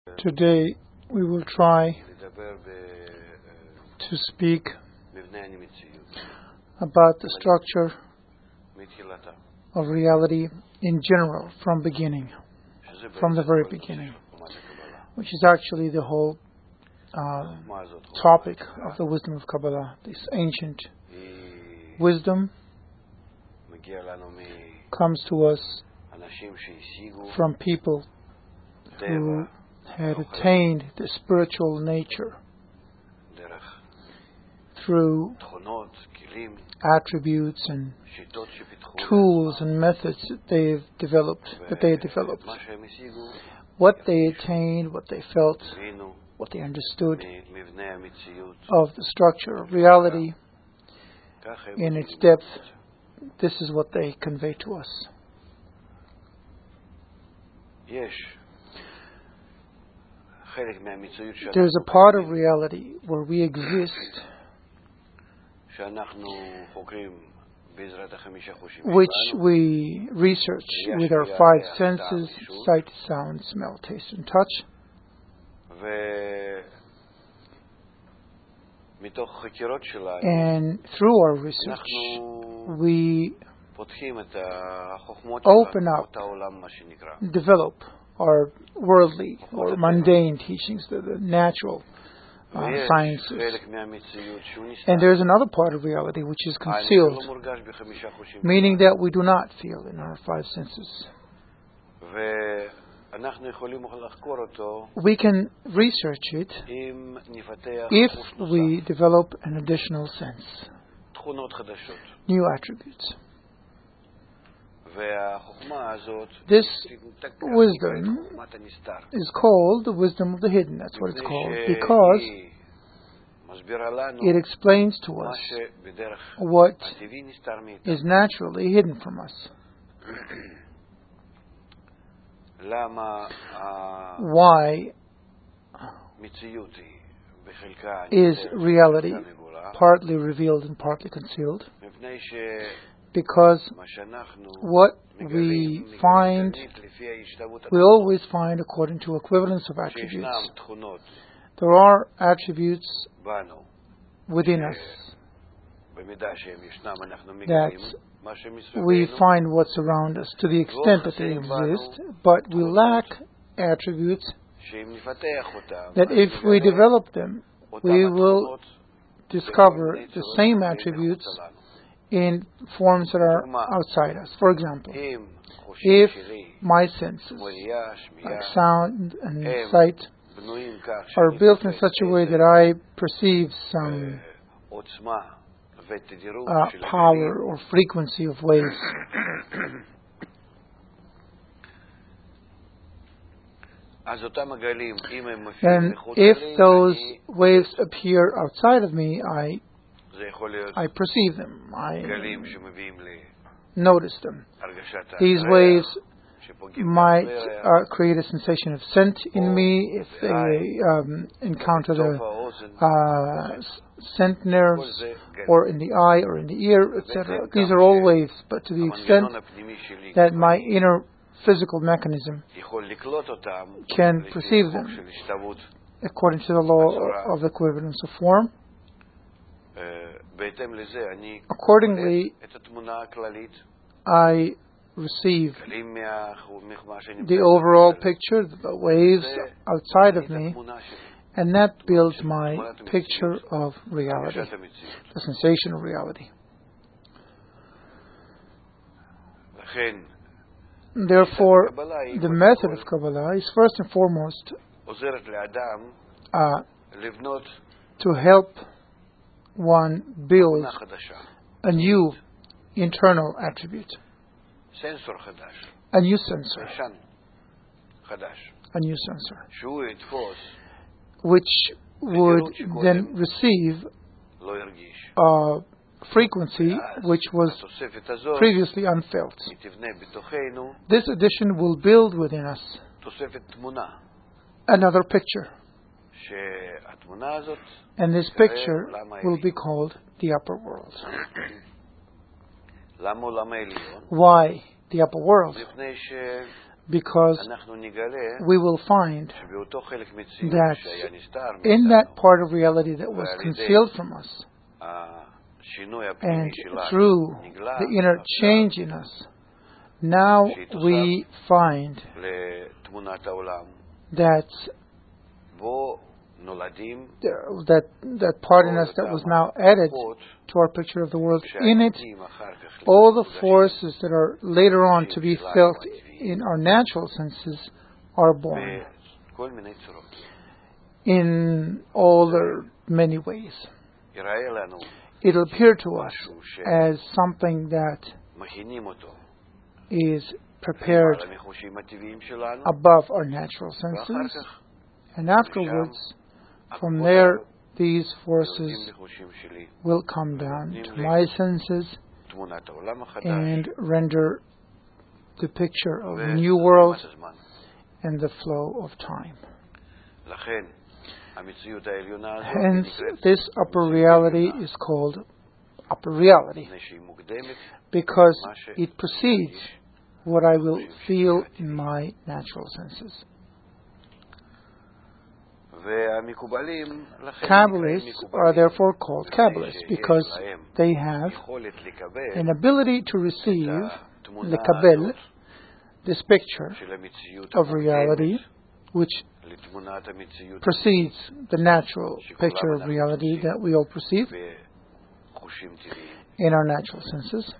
Today we will try to speak about the structure of reality in general from the very beginning, which is actually the whole topic of the wisdom of Kabbalah. This ancient wisdom comes to us from people who had attained the spiritual nature through attributes and tools and methods that they had developed. What they attained, what they felt, what they understood of the structure of reality in its depth, this is what they convey to us. There's a part of reality where we exist, which we research with our five senses: sight, sound, smell, taste, and touch. And through our research, we open up, develop our worldly or mundane teachings, the natural sciences. And there's another part of reality which is concealed, meaning that we do not feel in our five senses. We can research it if we develop an additional sense, new attributes. This wisdom is called the wisdom of the hidden. That's what it's called, because it explains to us what is naturally hidden from us. Why is reality partly revealed and partly concealed? Because what we find, we always find according to equivalence of attributes. There are attributes within us that we find what's around us to the extent that they exist, but we lack attributes that if we develop them, we will discover the same attributes in forms that are outside us. For example, if my senses, like sound and sight, are built in such a way that I perceive some power or frequency of waves, and if those waves appear outside of me, I perceive them, I notice them. These waves might create a sensation of scent in me if they encounter the scent nerves, or in the eye, or in the ear, etc. These are all waves, but to the extent that my inner physical mechanism can perceive them according to the law of equivalence of form. Accordingly, I receive the overall picture, the waves outside of me, and that builds my picture of reality, the sensation of reality. Therefore, the method of Kabbalah is first and foremost to help one build a new internal attribute, a new sensor, which would then receive a frequency which was previously unfelt. This addition will build within us another picture, and this picture will be called the upper world. Why the upper world? because we will find that in that part of reality that was concealed from us, and through the inner change in us, now we find that part in us that was now added to our picture of the world. In it, all the forces that are later on to be felt in our natural senses are born in all their many ways. It'll appear to us as something that is prepared above our natural senses, and afterwards, from there, these forces will come down to my senses and render the picture of a new world and the flow of time. Hence, this upper reality is called upper reality because it precedes what I will feel in my natural senses. Kabbalists are therefore called Kabbalists because they have an ability to receive, lekabel, this picture of reality, which precedes the natural picture of reality that we all perceive in our natural senses.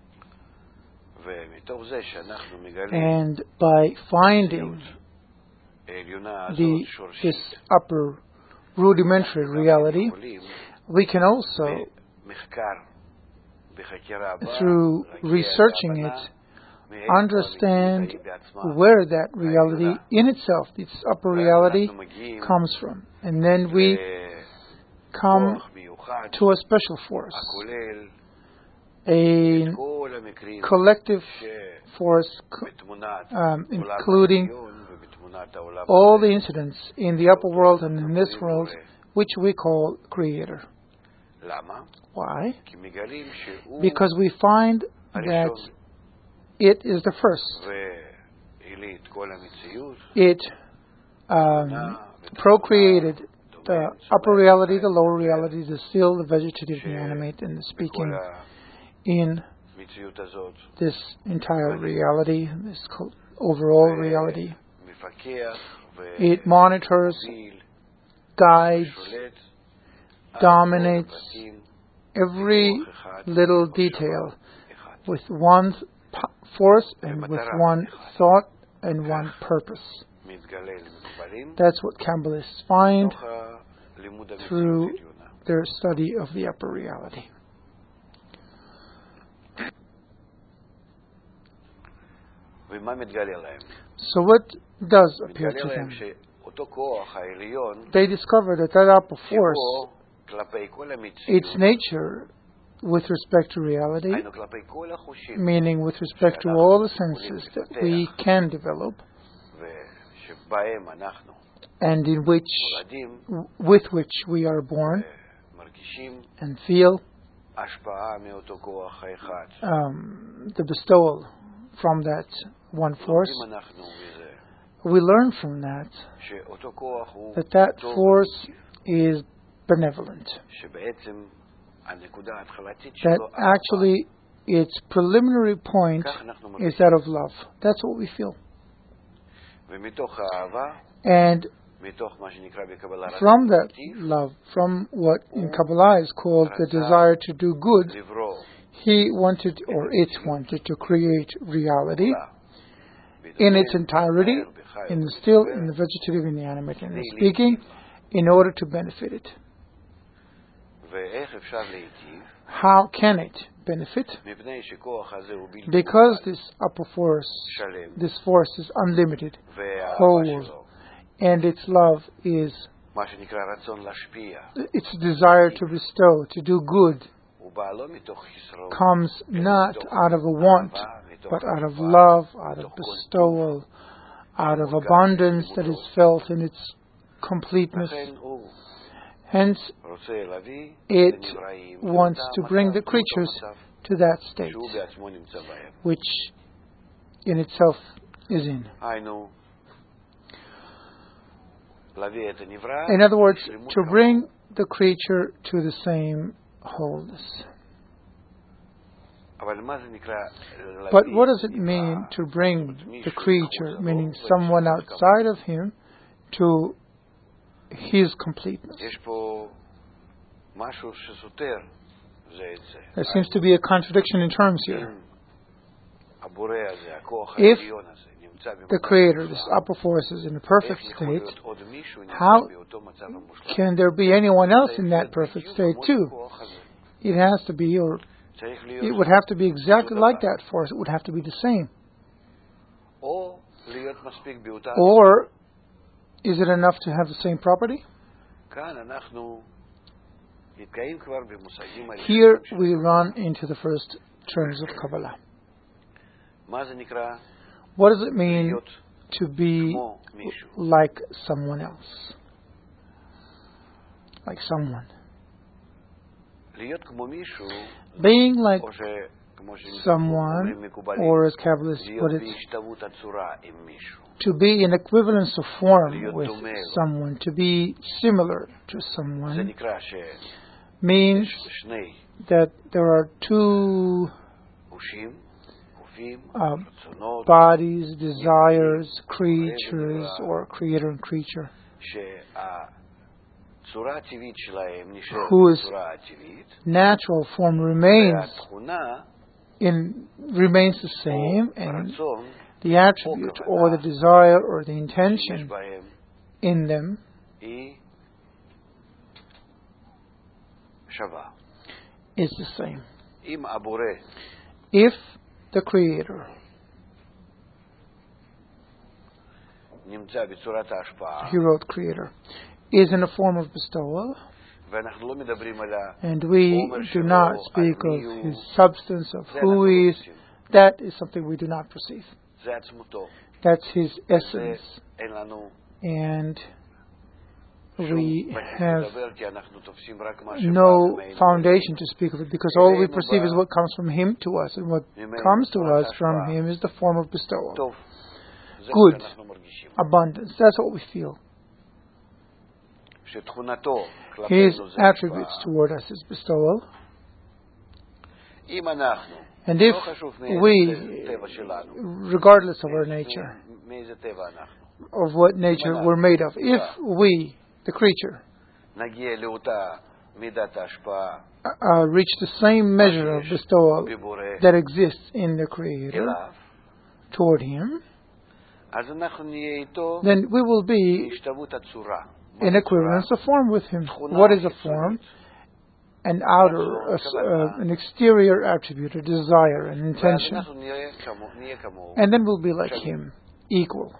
And by finding this upper rudimentary reality, we can also, through researching it, understand where that reality in itself, its upper reality, comes from. And then we come to a special force, a collective force, including all the incidents in the upper world and in this world, which we call Creator. Why? Because we find that it is the first. It procreated the upper reality, the lower reality, the still, the vegetative, the animate, and the speaking in this entire reality, this overall reality. It monitors, guides, dominates every little detail with one force and with one thought and one purpose. That's what Kabbalists find through their study of the upper reality. So what does appear to them? They discover that upper force, its nature with respect to reality, meaning with respect to all the senses that we can develop, and with which we are born and feel the bestowal from that one force. We learn from that force is benevolent, that actually its preliminary point is that of love. That's what we feel. And from that love, from what in Kabbalah is called the desire to do good, he wanted, or it wanted, to create reality in its entirety, in the still, in the vegetative, in the animate, in the speaking, in order to benefit it. How can it benefit? Because this upper force, this force is unlimited, whole, and its love is its desire to bestow, to do good, comes not out of a want, but out of love, out of bestowal, out of abundance that is felt in its completeness. Hence, it wants to bring the creatures to that state, which in itself is in. In other words, to bring the creature to the same wholeness. But what does it mean to bring the creature, meaning someone outside of him, to his completeness? There seems to be a contradiction in terms here. If the Creator, this upper force, is in a perfect state, how can there be anyone else in that perfect state too? It has to be, or it would have to be exactly like that force. It would have to be the same. Or is it enough to have the same property? Here we run into the first terms of Kabbalah. What does it mean to be like someone else? Like someone. Being like someone, or as Kabbalists put it, to be in equivalence of form with someone, to be similar to someone, means that there are two bodies, desires, creatures, or creator and creature, whose natural form remains the same, and the attribute or the desire or the intention in them is the same. If the Creator he wrote Creator is in a form of bestowal, and we do not speak of his substance, of who he is, that is something we do not perceive. That's his essence, and we have no foundation to speak of it, because all we perceive is what comes from him to us, and what comes to us from him is the form of bestowal. Good, abundance, that's what we feel. His attributes toward us is bestowal. And if we, regardless of our nature, of what nature we're made of, if we, the creature, reach the same measure of bestowal that exists in the Creator toward him, then we will be in equivalence of form with him. What is a form? An outer, an exterior attribute, a desire, an intention. And then we'll be like him, equal.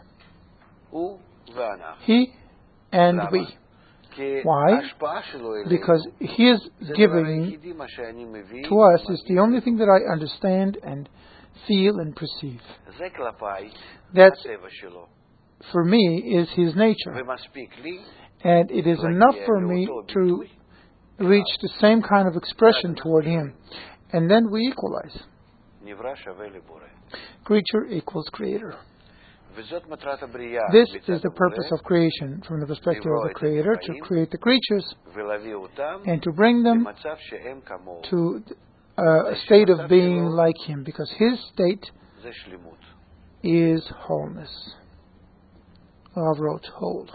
He and we. Why? Because his giving to us is the only thing that I understand and feel and perceive. That, for me, is his nature. And it is enough for me to reach the same kind of expression toward him. And then we equalize. Creature equals Creator. This is the purpose of creation, from the perspective of the Creator, to create the creatures and to bring them to a state of being like him, because his state is wholeness. Rav wrote whole.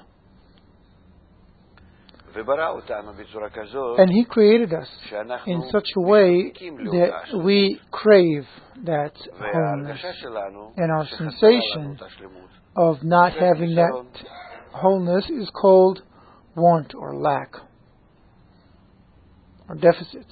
And he created us in such a way that we crave that wholeness. And our sensation of not having that wholeness is called want or lack or deficit.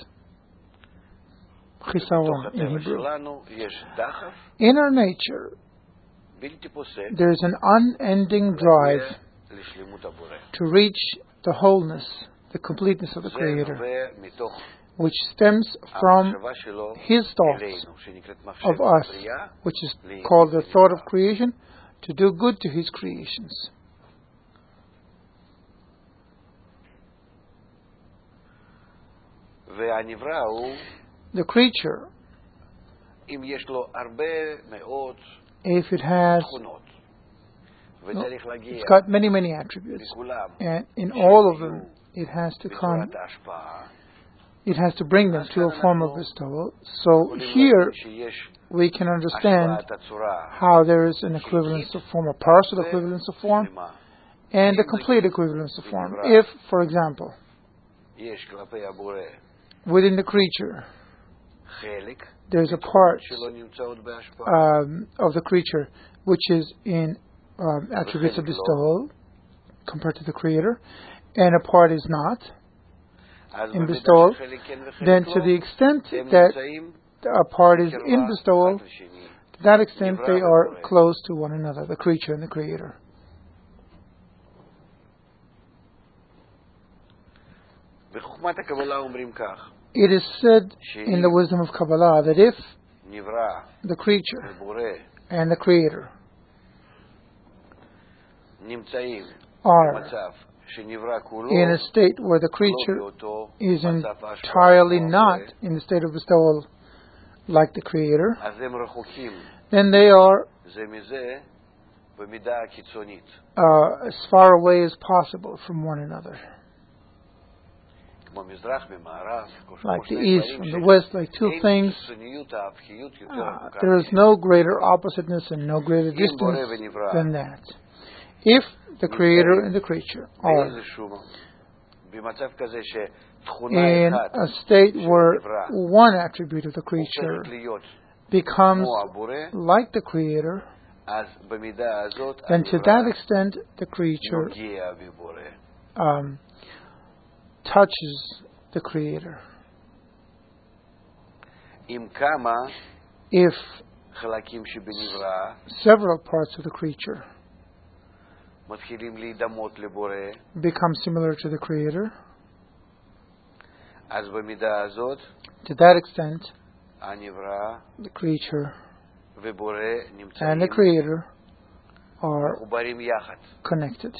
Chisaron in Hebrew. In our nature, there is an unending drive to reach the wholeness, the completeness of the Creator, which stems from his thoughts of us, which is called the thought of creation, to do good to his creations. The creature, if it has, it's got many, many attributes, and in all of them, it has to bring them to a form of bestowal. So here, we can understand how there is an equivalence of form, a partial equivalence of form, and a complete equivalence of form. If, for example, within the creature, there's a part of the creature which is in attributes of bestowal compared to the Creator, and a part is not in bestowal, then to the extent that a part is in bestowal, to that extent they are close to one another, the creature and the Creator. It is said in the wisdom of Kabbalah that if the creature and the Creator are in a state where the creature is entirely not in the state of bestowal like the Creator, then they are as far away as possible from one another. Like the east from the west, like two things. There is no greater oppositeness and no greater distance than that. If the Creator and the creature are in a state where one attribute of the creature becomes like the Creator, then to that extent the creature touches the Creator. If several parts of the creature become similar to the Creator, to that extent the creature and the Creator are connected.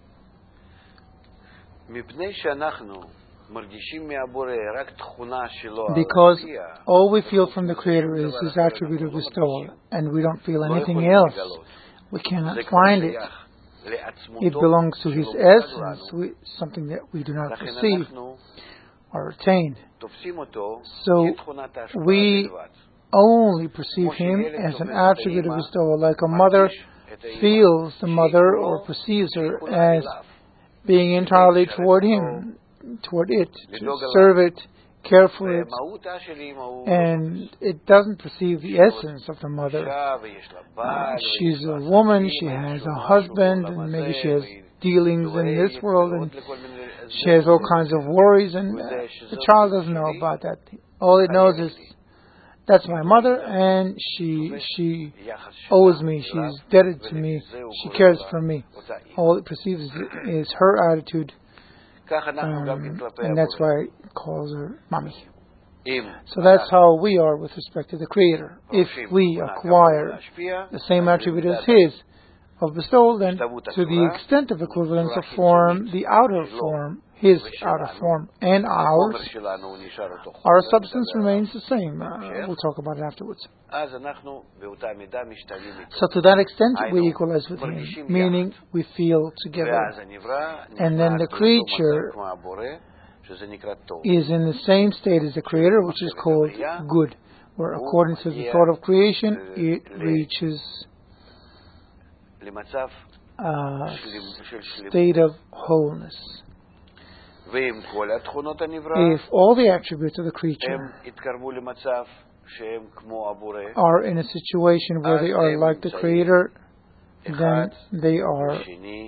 Because all we feel from the Creator is His attribute of bestowal, and we don't feel anything else. We cannot find it. It belongs to His essence, something that we do not perceive or attain. So we only perceive Him as an attribute of bestowal, like a mother feels the mother or perceives her as being entirely toward Him, toward it, to serve it, care for it, and it doesn't perceive the essence of the mother. She's a woman, she has a husband, and maybe she has dealings in this world, and she has all kinds of worries, and the child doesn't know about that. All it knows is, that's my mother, and she owes me, she's indebted to me, she cares for me. All it perceives is her attitude, and that's why it calls her mommy. So that's how we are with respect to the Creator. If we acquire the same attribute as His of bestowal, then to the extent of equivalence of form, the outer form, His outer form, and ours, our substance remains the same. We'll talk about it afterwards. So to that extent, we equalize with Him, meaning we feel together. And then the creature is in the same state as the Creator, which is called good, where according to the thought of creation, it reaches a state of wholeness. If all the attributes of the creature are in a situation where they are like the Creator, then they are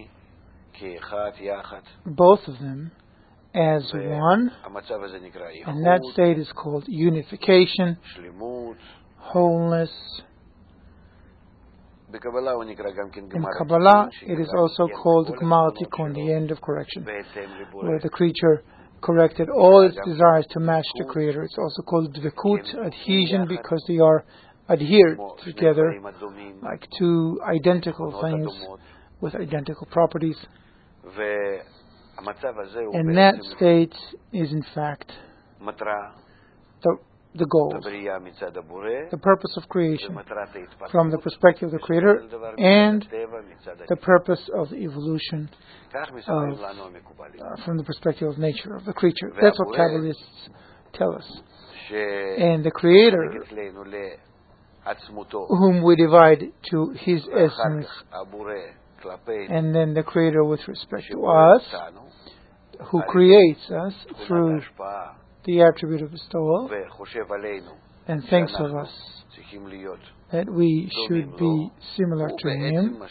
both of them as one, and that state is called unification, wholeness. In Kabbalah, it is also called Gmar Tikun, the end of correction, where the creature corrected all its desires to match the Creator. It's also called Dvekut, adhesion, because they are adhered together like two identical things with identical properties. And that state is in fact the the goals, the purpose of creation from the perspective of the Creator and the purpose of evolution from the perspective of nature, of the creature. That's what Kabbalists tell us. And the Creator, whom we divide to His essence, and then the Creator with respect to us, who creates us through the attribute of bestowal and thinks of us that we should be similar to Him.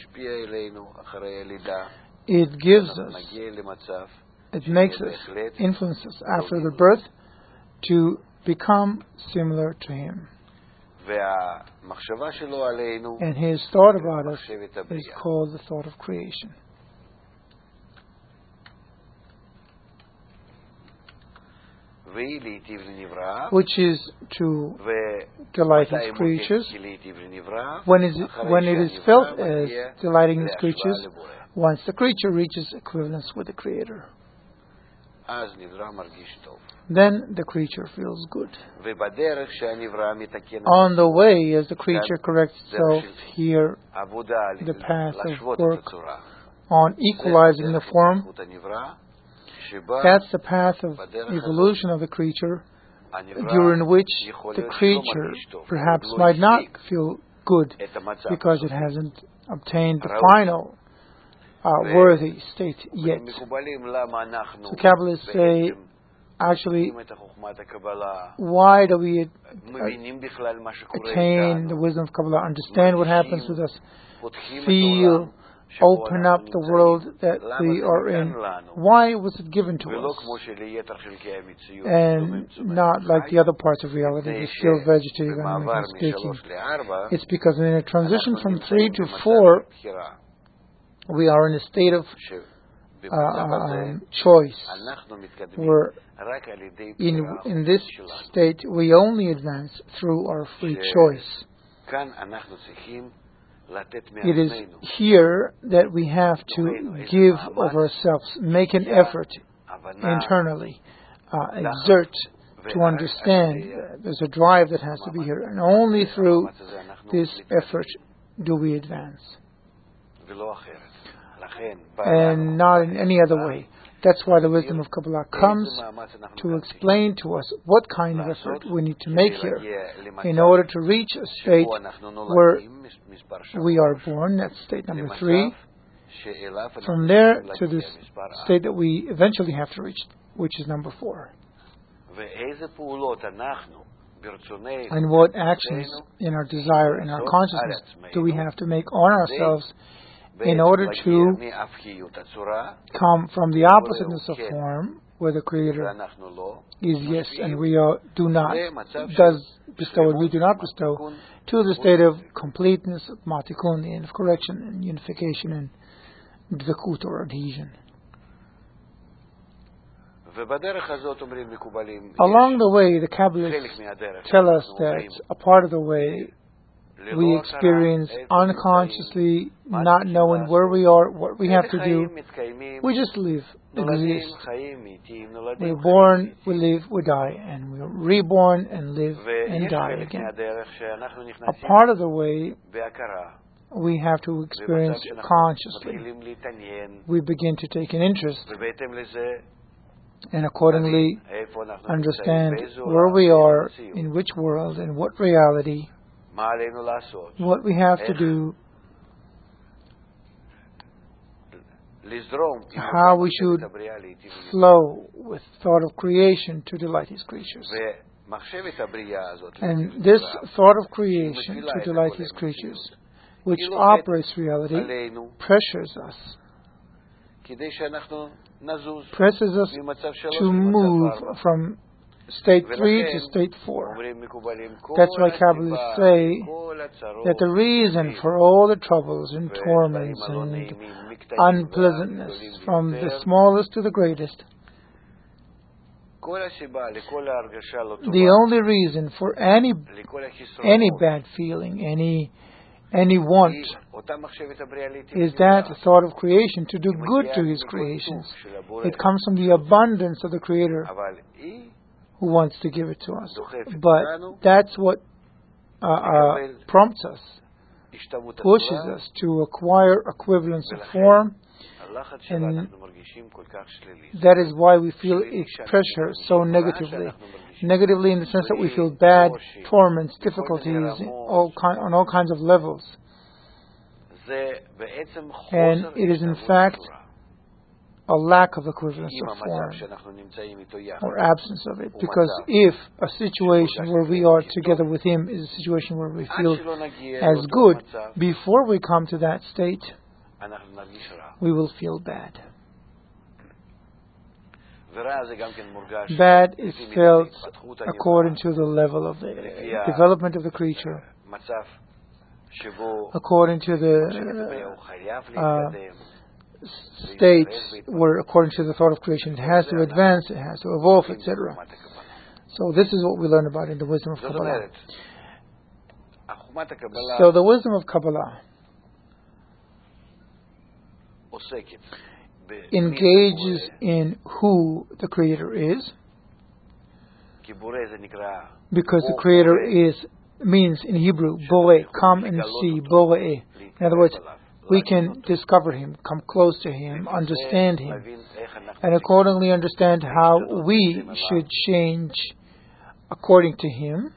It gives us, it makes us, influences after the birth to become similar to Him. And His thought about us is called the thought of creation. Which is to delight His creatures. When it is felt as delighting His creatures, once the creature reaches equivalence with the Creator, then the creature feels good. On the way, as the creature corrects itself here, the path of work on equalizing the form, that's the path of evolution of the creature, during which the creature perhaps might not feel good because it hasn't obtained the final worthy state yet. So Kabbalists say, actually, why do we attain the wisdom of Kabbalah, understand what happens with us, feel, open up the world that we are in? Why was it given to us? And not like the other parts of reality, the still vegetative animal speaking. It's because in a transition from 3 to 4, we are in a state of choice. Where in this state we only advance through our free choice. It is here that we have to give of ourselves, make an effort internally, exert to understand. There's a drive that has to be here, and only through this effort do we advance, and not in any other way. That's why the wisdom of Kabbalah comes to explain to us what kind of effort we need to make here in order to reach a state where we are born. That's state number 3. From there to this state that we eventually have to reach, which is number 4. And what actions in our desire, in our consciousness, do we have to make on ourselves in order to come from the oppositeness of form, where the Creator is yes and we do not, does bestow and we do not bestow, to the state of completeness, of matikun, and of correction and unification and dvekut or adhesion. Along the way, the Kabbalists tell us that a part of the way we experience unconsciously, not knowing where we are, what we have to do. We just live, exist. We're born, we live, we die, and we're reborn and live and die again. A part of the way we have to experience consciously. We begin to take an interest and accordingly understand where we are, in which world, in what reality, what we have to do, how we should flow with thought of creation to delight His creatures. And this thought of creation to delight His creatures, which operates reality, pressures us, presses us to move from state 3 to state 4. That's why Kabbalists say that the reason for all the troubles and torments and unpleasantness, from the smallest to the greatest, the only reason for any bad feeling, any want, is that thought of creation to do good to His creations. It comes from the abundance of the Creator. who wants to give it to us. But that's what prompts us, pushes us to acquire equivalence of form, and that is why we feel its pressure so negatively. Negatively in the sense that we feel bad, torments, difficulties on all kinds of levels. And it is in fact a lack of equivalence of form, or absence of it. Because if a situation where we are together with Him is a situation where we feel as good, before we come to that state, we will feel bad. Bad is felt according to the level of the development of the creature, according to the states where, according to the thought of creation, it has to advance, it has to evolve, etc. So this is what we learn about in the wisdom of Kabbalah. So the wisdom of Kabbalah engages in who the Creator is, because the Creator means in Hebrew, Boreh, come and see, Boreh. In other words, we can discover Him, come close to Him, understand Him, and accordingly understand how we should change according to Him.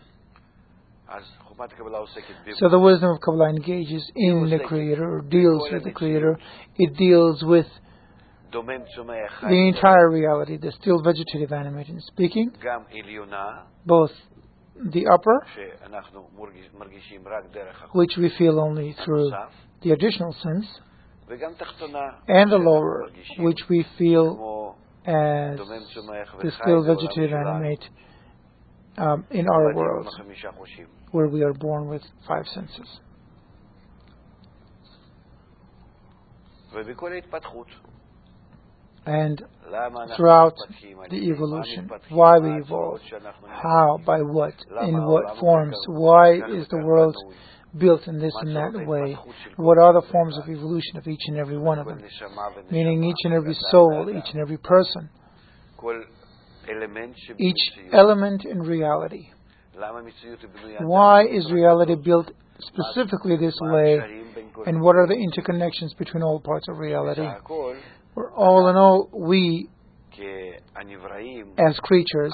So the wisdom of Kabbalah engages in the Creator, or deals with the Creator. It deals with the entire reality, the still vegetative, animated speaking, both the upper, which we feel only through the additional sense, and the lower, which we feel as the still vegetative, animate in our world, where we are born with 5 senses. And throughout the evolution, why we evolve, how, by what, in what forms, why is the world built in this and that way, what are the forms of evolution of each and every one of them, meaning each and every soul, each and every person, each element in reality. Why is reality built specifically this way, and what are the interconnections between all parts of reality? Where all in all, we, as creatures,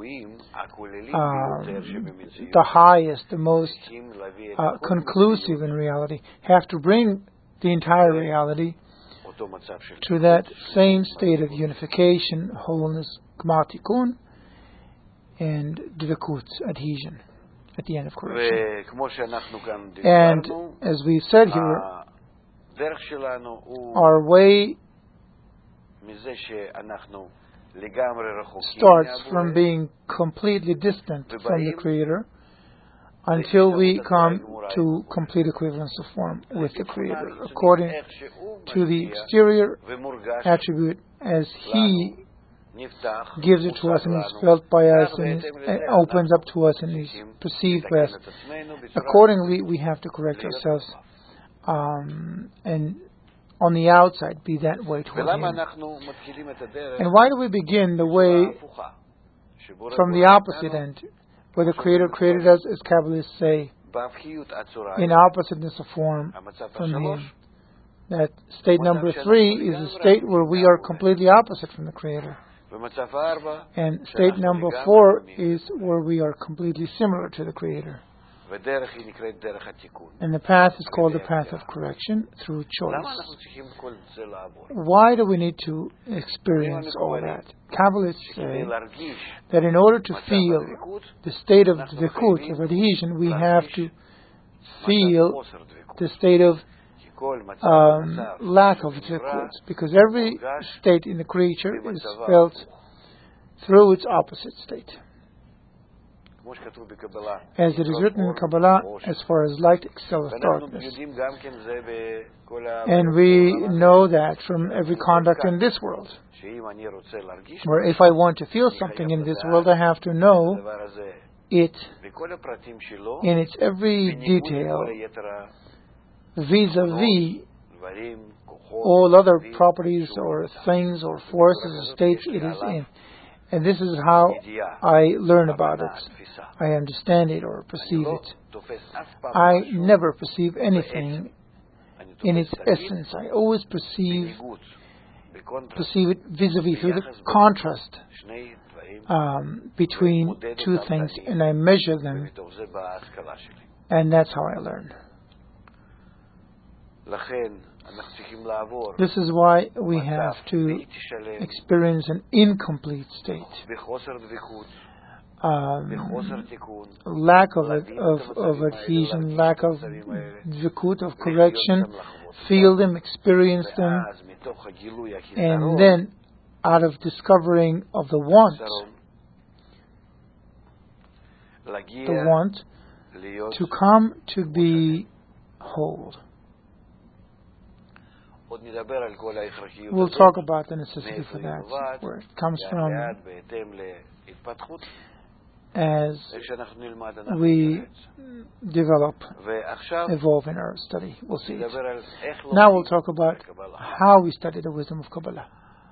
the highest, the most conclusive in reality, have to bring the entire reality to that same state of unification, wholeness, Gmar Tikkun, and Dvekut, adhesion, at the end of correction. And as we've said here, our way starts from being completely distant from the Creator until we come to complete equivalence of form with the Creator, according to the exterior attribute as He gives it to us and is felt by us and opens up to us and is perceived by us. Accordingly, we have to correct ourselves and on the outside be that way toward Him. And why do we begin the way from the opposite end, where the Creator created us, as Kabbalists say, in oppositeness of form from Him? That state number 3 is a state where we are completely opposite from the Creator. And state number 4 is where we are completely similar to the Creator. And the path is called the path of correction through choice. Why do we need to experience all that? Kabbalists say that in order to feel the state of dvekut, of adhesion, we have to feel the state of lack of dvekut, because every state in the creature is felt through its opposite state. As it is written in Kabbalah, as far as light excelleth darkness. And we know that from every conduct in this world, where if I want to feel something in this world, I have to know it in its every detail, vis-a-vis all other properties or things or forces or states it is in. And this is how I learn about it. I understand it or perceive it. I never perceive anything in its essence. I always perceive it vis-a-vis, through the contrast between two things, and I measure them, and that's how I learn. This is why we have to experience an incomplete state, lack of adhesion, lack of dvikut, of correction, feel them, experience them, and then out of discovering of the want to come to be whole. We'll talk about the necessity for that, where it comes from, as we develop, evolve in our study. We'll see it. Now we'll talk about how we study the wisdom of Kabbalah.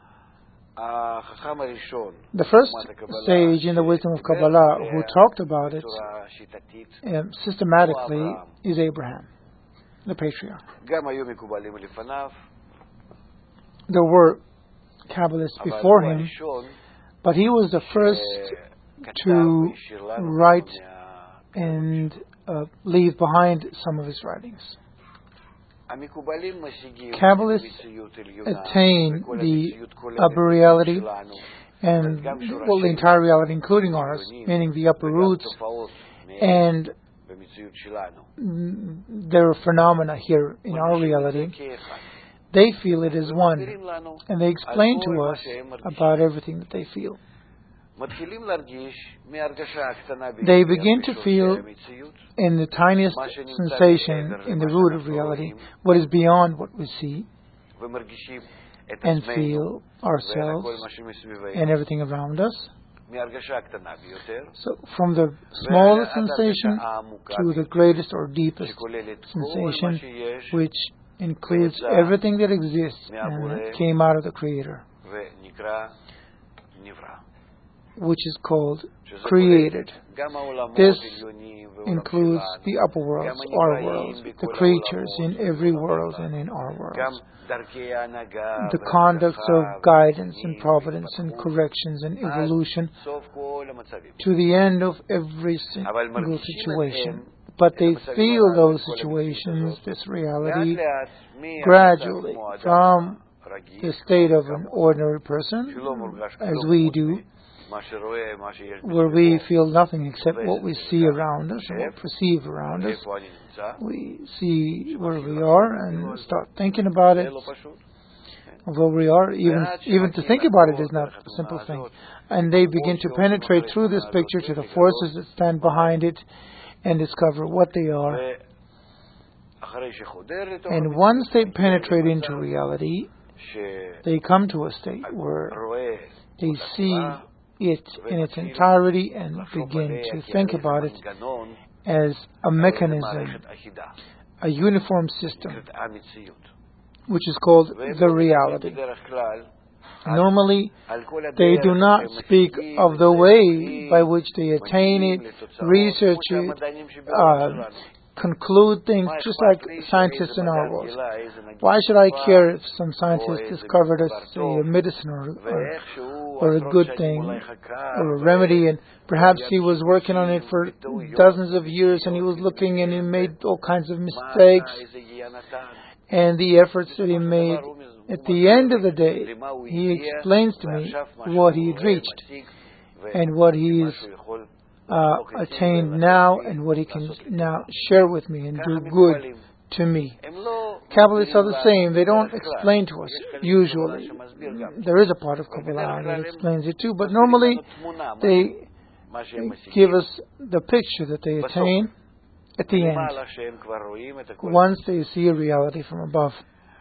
The first sage in the wisdom of Kabbalah who talked about it systematically is Abraham, the patriarch. There were Kabbalists before him, but he was the first to write and leave behind some of his writings. Kabbalists attain the upper reality, and the entire reality, including ours, meaning the upper roots, and there are phenomena here in our reality. They feel it is one, and they explain to us about everything that they feel. They begin to feel in the tiniest sensation in the root of reality what is beyond what we see, and feel ourselves and everything around us. So from the smallest sensation to the greatest or deepest sensation, which includes everything that exists and came out of the Creator, which is called created. This includes the upper worlds, our worlds, the creatures in every world and in our worlds, the conducts of guidance and providence and corrections and evolution to the end of every single situation. But they feel those situations, this reality, gradually from the state of an ordinary person, as we do, where we feel nothing except what we see around us and what we perceive around us. We see where we are and start thinking about it. Although we are, even to think about it is not a simple thing. And they begin to penetrate through this picture to the forces that stand behind it and discover what they are. And once they penetrate into reality, they come to a state where they see it in its entirety and begin to think about it as a mechanism, a uniform system, which is called the reality. Normally, they do not speak of the way by which they attain it, research it, conclude things, just like scientists in our world. Why should I care if some scientist discovered a medicine or a good thing or a remedy, and perhaps he was working on it for dozens of years and he was looking and he made all kinds of mistakes, and the efforts that he made, at the end of the day, he explains to me what he had reached and what he's attained now and what he can now share with me and do good to me. Kabbalists are the same. They don't explain to us, usually. There is a part of Kabbalah that explains it too, but normally they give us the picture that they attain at the end, once they see a reality from above.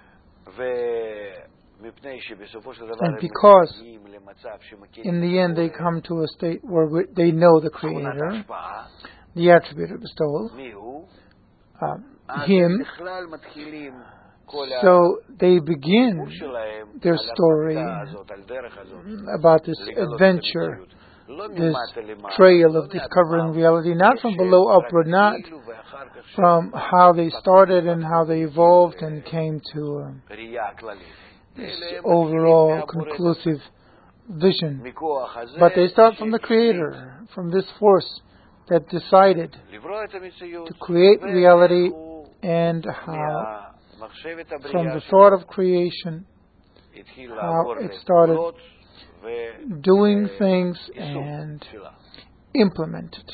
And because in the end they come to a state where they know the Creator, the attribute of bestowal, Him, So they begin their story about this adventure, this trail of discovering reality, not from below upward, not from how they started and how they evolved and came to this overall conclusive vision. But they start from the Creator, from this force that decided to create reality, and how from the thought of creation, how it started doing things and implemented.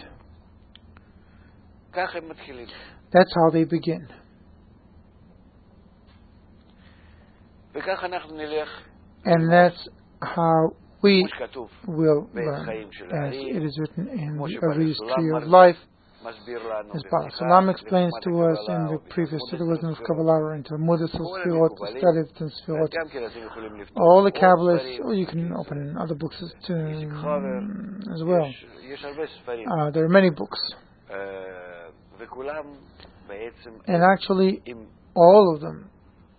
That's how they begin. And that's how we will learn, as it is written in the Ari's Tree of Life, as Baal Salam explains to us in the preface to the Wisdom of Kabbalah, in Talmudas Sfirot, Stadif and Sfirot. All the Kabbalists, or you can open in other books as well. There are many books. And actually, all of them,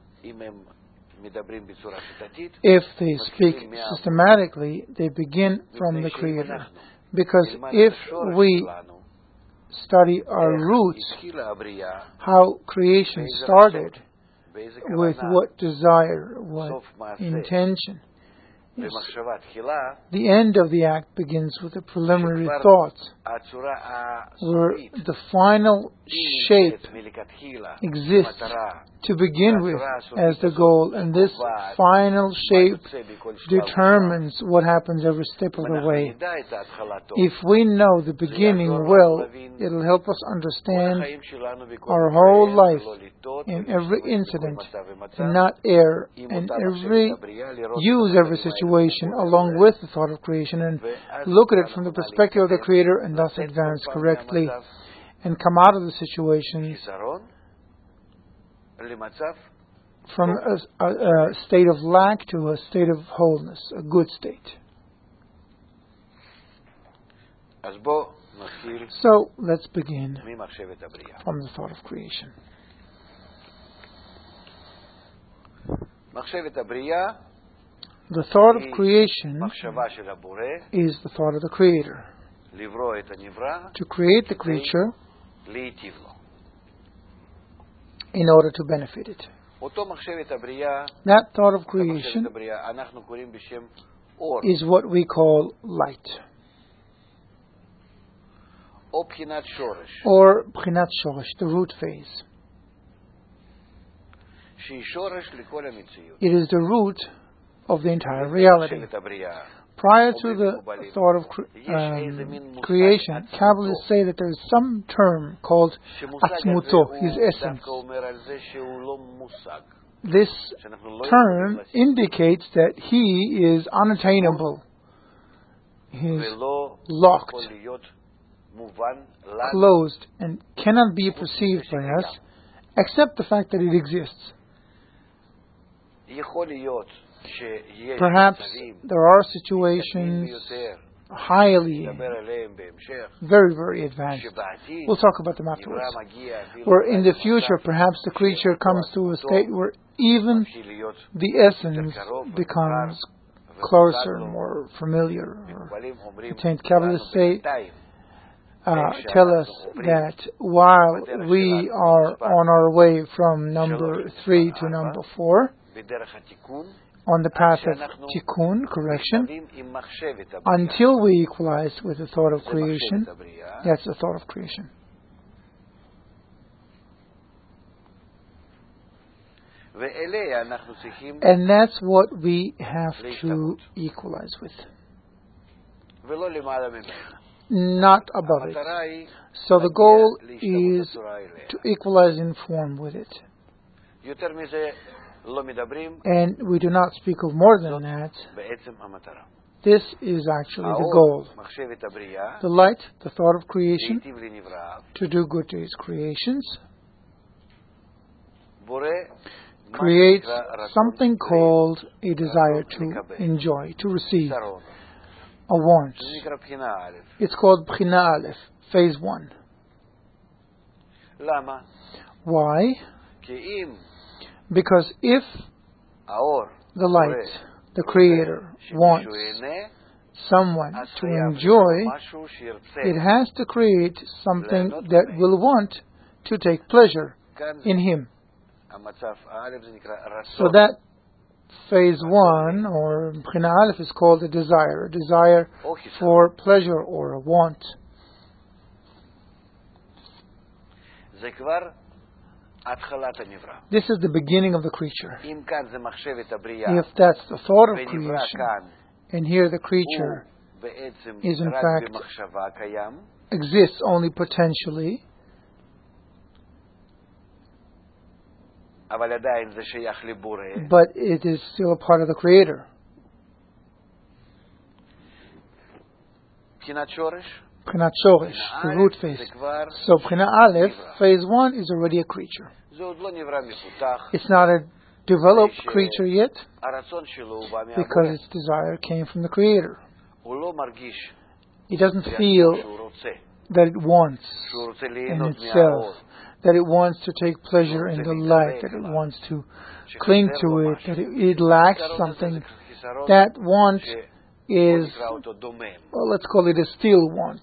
if they speak systematically, they begin from the Creator. Because if we study our roots, how creation started, with what desire, what intention, yes, the end of the act begins with the preliminary thoughts, where the final shape exists to begin with as the goal, and this final shape determines what happens every step of the way. If we know the beginning well, it'll help us understand our whole life in every incident, and not err, and use every situation along with the thought of creation, and look at it from the perspective of the Creator, and thus advance correctly and come out of the situations from a state of lack to a state of wholeness, a good state. So let's begin from the thought of creation. The thought of creation is the thought of the Creator, to create the creature in order to benefit it. That thought of creation is what we call light, or Bchinat Shoresh, the root phase. It is the root of the entire reality. Prior to the thought of creation, Kabbalists say that there is some term called Atzmuto, his essence. This term indicates that he is unattainable. He is locked, closed, and cannot be perceived by us, except the fact that it exists. Perhaps there are situations highly, very, very advanced. We'll talk about them afterwards. Where in the future, perhaps the creature comes to a state where even the essence becomes closer, more familiar. Kabbalists say, tell us that while we are on our way from number 3 to number 4, on the path of tikkun, correction, until we equalize with the thought of creation, that's the thought of creation. And that's what we have to equalize with, not above it. So the goal is to equalize in form with it. And we do not speak of more than that. This is actually the goal. The light, the thought of creation, to do good to his creations, creates something called a desire to enjoy, to receive, a want. It's called Bchina Aleph, phase 1. Why? Because if the light, the Creator, wants someone to enjoy, it has to create something that will want to take pleasure in Him. So that phase 1, or Bchina Aleph, is called a desire for pleasure or a want. This is the beginning of the creature. If that's the thought of creation, and here the creature is in fact exists only potentially, but it is still a part of the Creator. Bchinat Shoresh, the root phase. So Bchina Aleph, phase 1, is already a creature. It's not a developed creature yet, because its desire came from the Creator. It doesn't feel that it wants in itself, that it wants to take pleasure in the light, that it wants to cling to it, that it lacks something. That want is, well, let's call it a still want.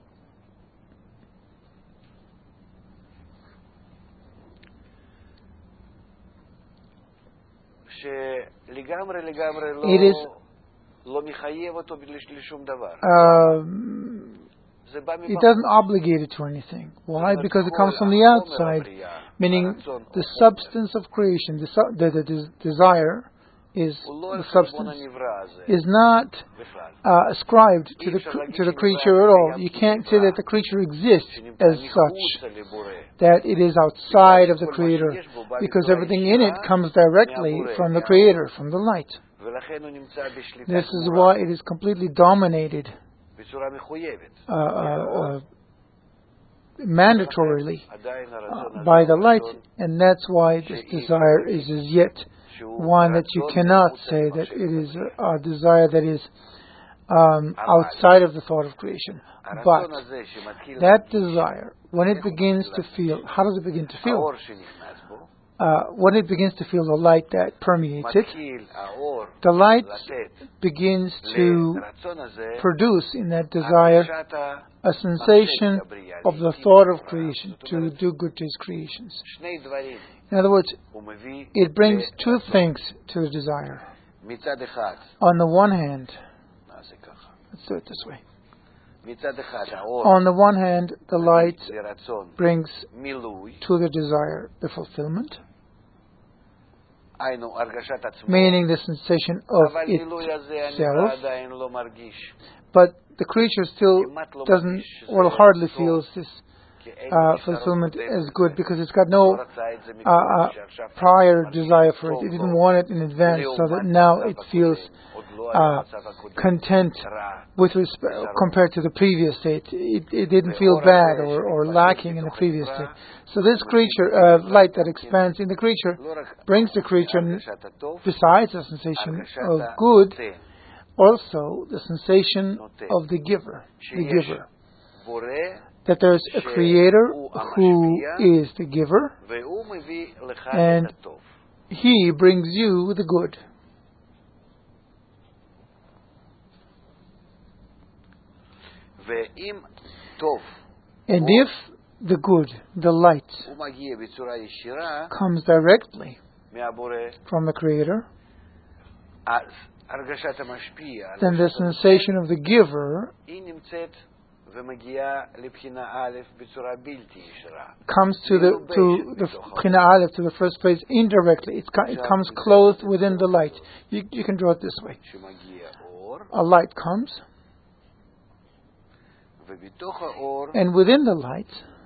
It is it doesn't obligate it to anything. Why? Because it comes from the outside, meaning the substance of creation, the desire is the substance, is not ascribed to the creature at all. You can't say that the creature exists as such, that it is outside of the Creator, because everything in it comes directly from the Creator, from the light. This is why it is completely dominated mandatorily by the light, and that's why this desire is as yet one that you cannot say that it is a desire that is outside of the thought of creation. But that desire, when it begins to feel, how does it begin to feel? When it begins to feel the light that permeates it, the light begins to produce in that desire a sensation of the thought of creation, to do good to His creations. In other words, it brings two things to the desire. On the one hand, let's do it this way. On the one hand, the light brings to the desire the fulfillment, meaning the sensation of itself, but the creature still doesn't, or hardly feels this fulfillment as good, because it's got no prior desire for it. It didn't want it in advance, so that now it feels content with respect compared to the previous state. It didn't feel bad or lacking in the previous state. So this creature, light that expands in the creature, brings the creature, besides the sensation of good, also the sensation of the giver. That there's a Creator who is the giver, and He brings you the good. And if the good, the light, comes directly from the Creator, then the sensation of the giver comes to the Bchina Aleph, to the first place, indirectly. It comes clothed within the light. You can draw it this way. A light comes, and within the light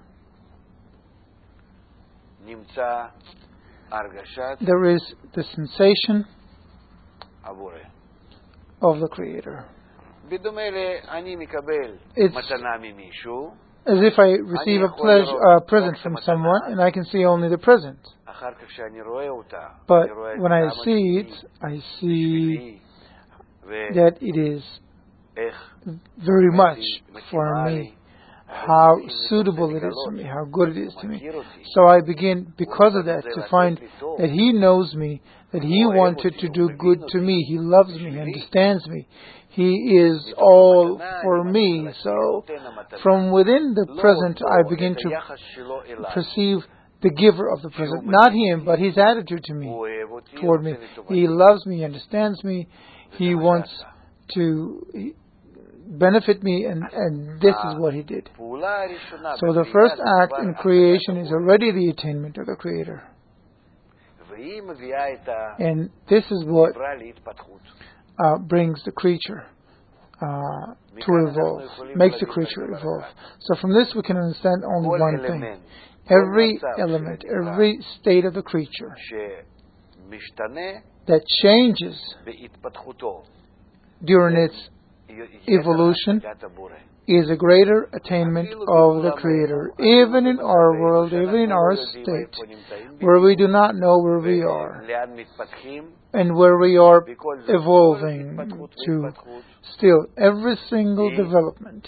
there is the sensation of the Creator. It's as if I receive a present from someone, and I can see only the present. But when I see it, I see that it is very much for me, how suitable it is to me, how good it is to me. So I begin, because of that, to find that He knows me, that He wanted to do good to me. He loves me, He understands me. He is all for me. So from within the present, I begin to perceive the giver of the present. Not Him, but His attitude to me, toward me. He loves me, He understands me. He wants to benefit me, and this is what He did. So the first act in creation is already the attainment of the Creator. And this is what brings the creature to evolve, makes the creature evolve. So from this we can understand only one thing. Every element, every state of the creature that changes during its evolution is a greater attainment of the Creator. Even in our world, even in our state, where we do not know where we are, and where we are evolving to, still, every single development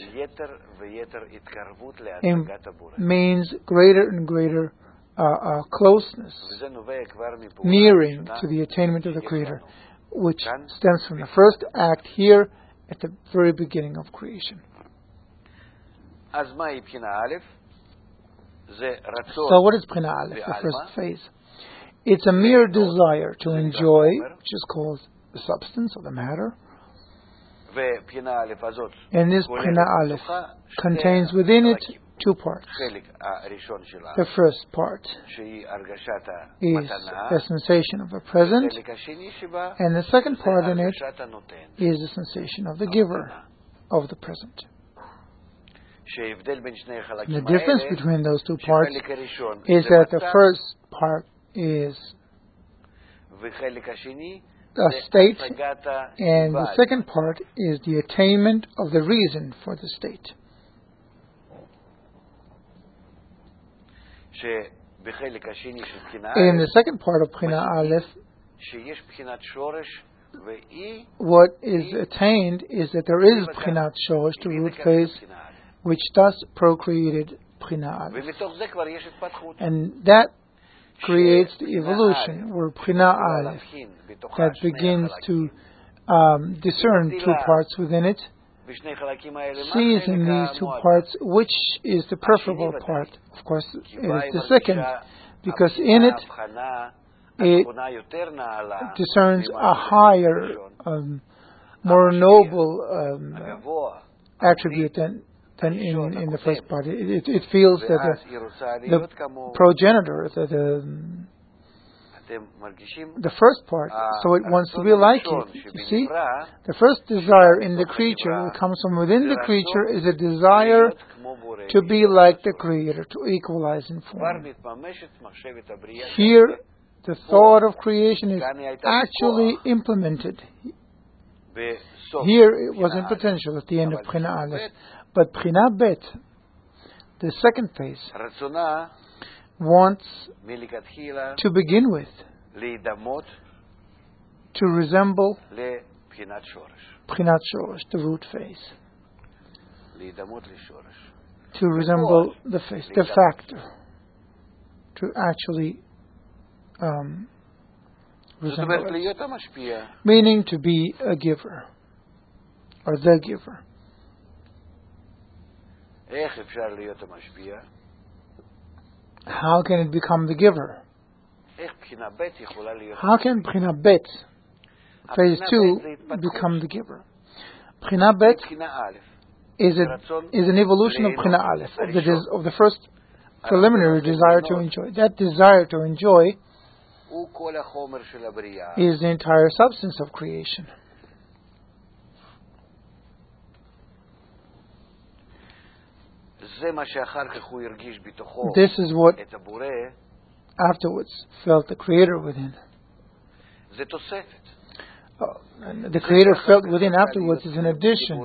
means greater and greater closeness, nearing to the attainment of the Creator, which stems from the first act here at the very beginning of creation. So what is Bchina Aleph, the first phase? It's a mere desire to enjoy, which is called the substance or the matter. And this Bchina Aleph contains within it two parts. The first part is the sensation of the present, and the second part in it is the sensation of the giver of the present. The difference between those two parts is that the first part is a state, and the second part is the attainment of the reason for the state. In the second part of Bchina Aleph, what is attained is that there is Bchinat Shoresh, the root phase, which thus procreated Bchina Aleph. And that creates the evolution, where Bchina Aleph, that begins to discern two parts within it, sees in these two parts which is the preferable part. Of course, it is the second, because in it discerns a higher, more noble attribute than in the first part. It feels that the progenitor, the first part, so it wants to be like it. You see, the first desire in the creature that comes from within the creature is a desire to be like the Creator, to equalize in form. Here, the thought of creation is actually implemented. Here, it was in potential at the end of Bchina Aleph. But Bchina Bet, the second phase, wants to begin with, to resemble Bchinat Shoresh, the root phase, to resemble the face, the factor, to actually resemble it, meaning to be a giver, or the giver. How can it become the giver? How can Bchina Bet, phase 2, become the giver? Bchina Bet is an evolution of Bchina Aleph, of the first preliminary desire to enjoy. That desire to enjoy is the entire substance of creation. This is what afterwards felt the Creator within. The Creator felt within afterwards is an addition.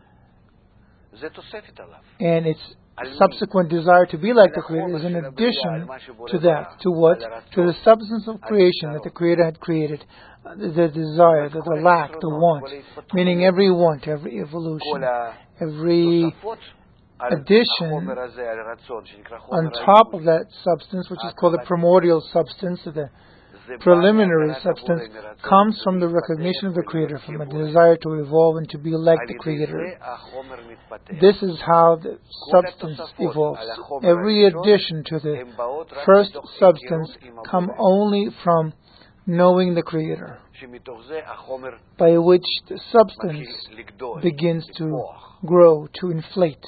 And its subsequent desire to be like the Creator is an addition to that. To what? To the substance of creation that the Creator had created. The desire, the lack, the want. Meaning every want, every evolution, every addition on top of that substance, which is called the primordial substance, the preliminary substance, comes from the recognition of the Creator, from a desire to evolve and to be like the Creator. This is how the substance evolves. Every addition to the first substance comes only from knowing the Creator, by which the substance begins to grow, to inflate.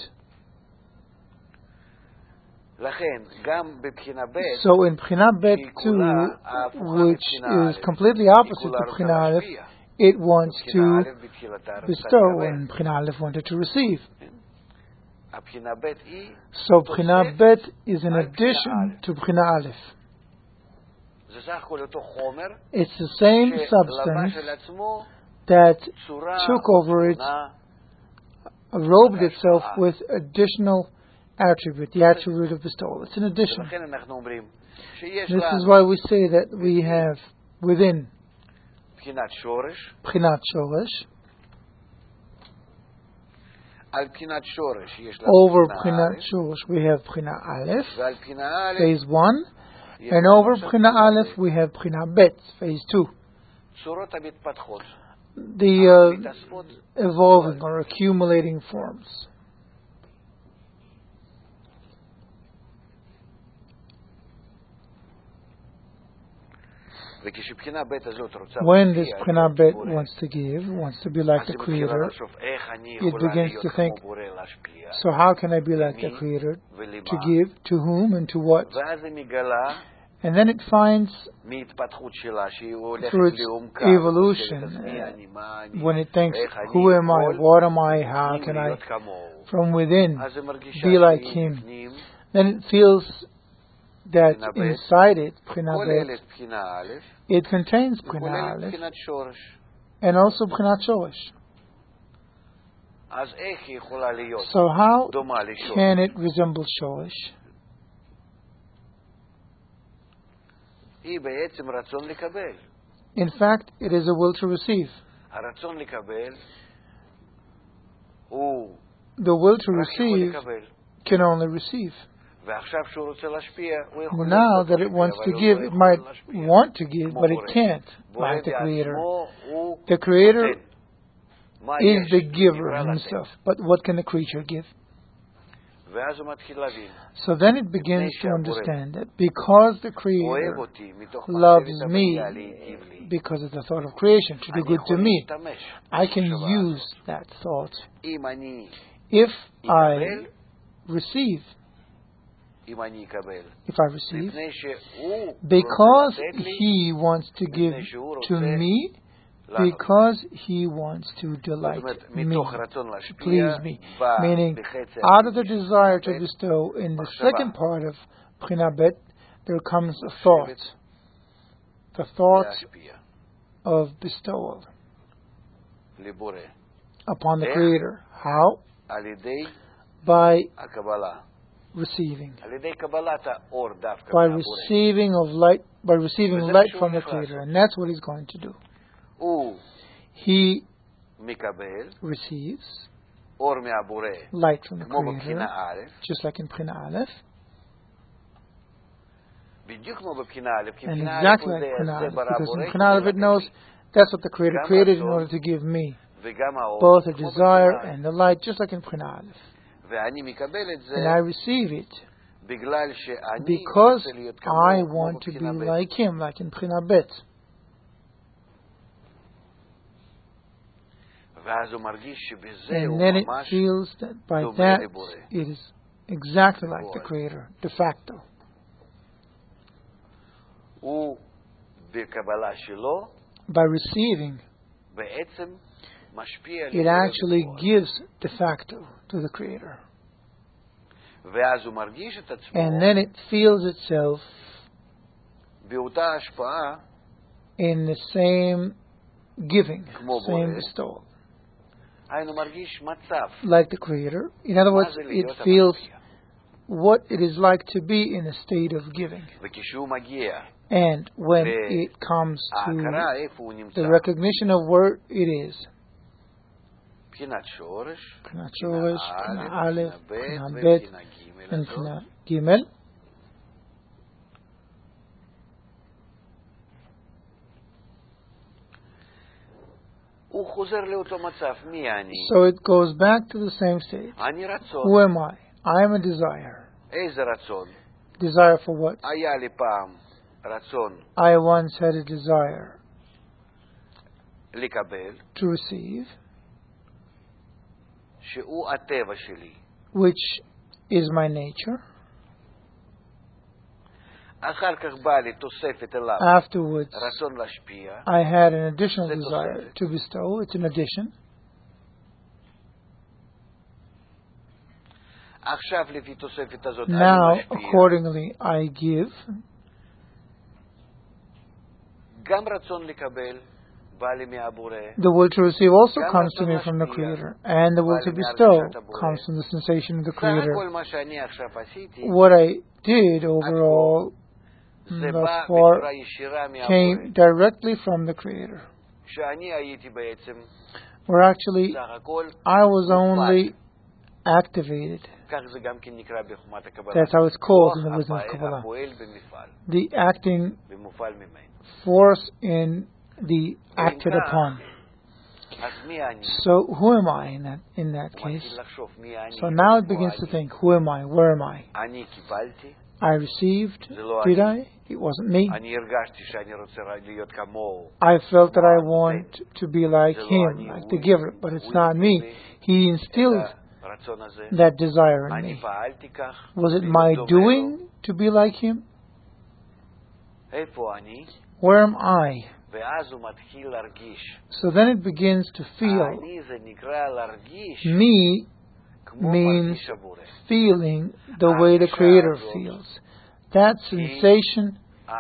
So in Bchina Bet too, which is completely opposite to Bchina Aleph, it wants to bestow, and Bchina Aleph wanted to receive. So Bchina Bet is an addition to Bchina Aleph. It's the same substance that took over it, robed itself with additional attribute, the attribute of bestowal. It's an addition. This is why we say that we have within Bchinat Shoresh. Over Bchinat Shoresh we have Bchina Aleph, phase 1, and over Bchina Aleph we have Bchina Bet, phase 2. The evolving or accumulating forms. When this Bchina Bet wants to give, wants to be like the Creator, it begins to think, so how can I be like the Creator? To give, to whom, and to what? And then it finds, through its evolution, when it thinks, who am I, what am I, how can I, from within, be like Him, then it feels that inside it, Bchina Bet, it contains Bchina Aleph and also Bchinat Shoresh. So how can it resemble Shoresh? In fact, it is a will to receive. The will to receive can only receive. Now that it wants to give, it might want to give, but it can't, like the Creator. The Creator is the giver himself, but what can the creature give? So then it begins to understand that because the Creator loves me, because of the thought of creation, to do good to me, I can use that thought. If I receive, because He wants to give to me, because He wants to delight me, to please me. Meaning, out of the desire to bestow, in the second part of Bchina Bet, there comes a thought. The thought of bestowal upon the Creator. How? By receiving. By receiving of light, by receiving light from the Creator, and that's what He's going to do. He receives light from the Creator, just like in Bchina Aleph, and exactly like Bchina Aleph, because in Bchina Aleph it knows that's what the Creator created in order to give me, both the desire and the light, just like in Bchina Aleph. And I receive it because I want to be like Him, like in Bchina Bet. And then it feels that by that it is exactly like the Creator, de facto. By receiving, it actually gives de facto to the Creator. And then it feels itself in the same giving, same bestowal, like the Creator. In other words, it feels what it is like to be in a state of giving. And when it comes to the recognition of where it is, B'chinat Shoresh, B'china Aleph, B'china Bet, and B'china Gimel. So it goes back to the same state. Who am I? I am a desire. Desire for what? I once had a desire to receive, which is my nature. Afterwards, I had an additional desire to bestow. It's an addition. Now, accordingly, I give. The will to receive also comes to me from the Creator, and the will to bestow comes from the sensation of the Creator. What I did overall thus far came directly from the Creator. Where actually I was only activated. That's how it's called in the wisdom of Kabbalah. The acting force in the acted upon. So who am I in that case? So now it begins to think, who am I? Where am I? I received, did I? It wasn't me. I felt that I want to be like him, like the giver, but it's not me. He instilled that desire in me. Was it my doing to be like him? Where am I? So then it begins to feel. Me means feeling the way the Creator feels. That sensation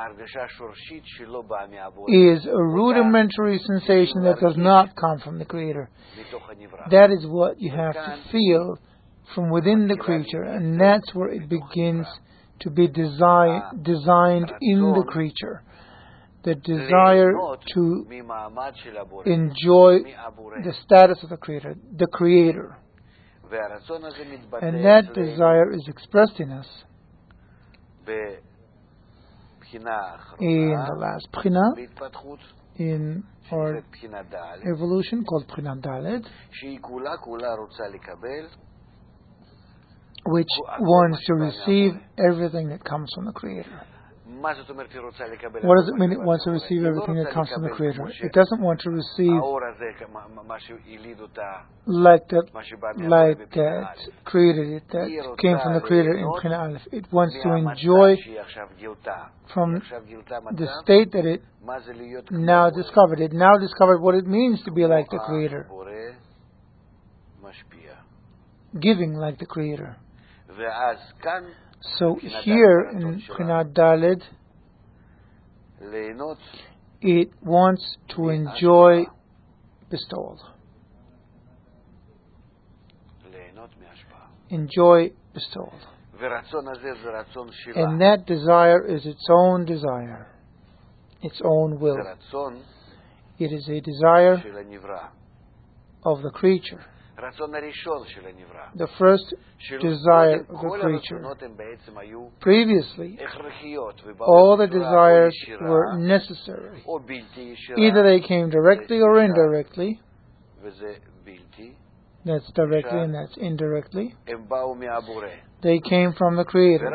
is a rudimentary sensation that does not come from the Creator. That is what you have to feel from within the creature, and that's where it begins to be designed in the creature. The desire to enjoy the status of the Creator, and that desire is expressed in us in the last B'china, in our evolution called B'china Daled, which wants to receive everything that comes from the Creator. What does it mean it wants to receive everything that comes from the Creator? It doesn't want to receive like that created it, that came from the Creator in B'china Aleph. It wants to enjoy from the state that it now discovered. It now discovered what it means to be like the Creator. Giving like the Creator. So here in B'china Daled, it wants to enjoy bestowal. Enjoy bestowal. And that desire is its own desire, its own will. It is a desire of the creature. The first desire of the creature. Previously, all the desires were necessary. Either they came directly or indirectly. That's directly and that's indirectly. They came from the Creator.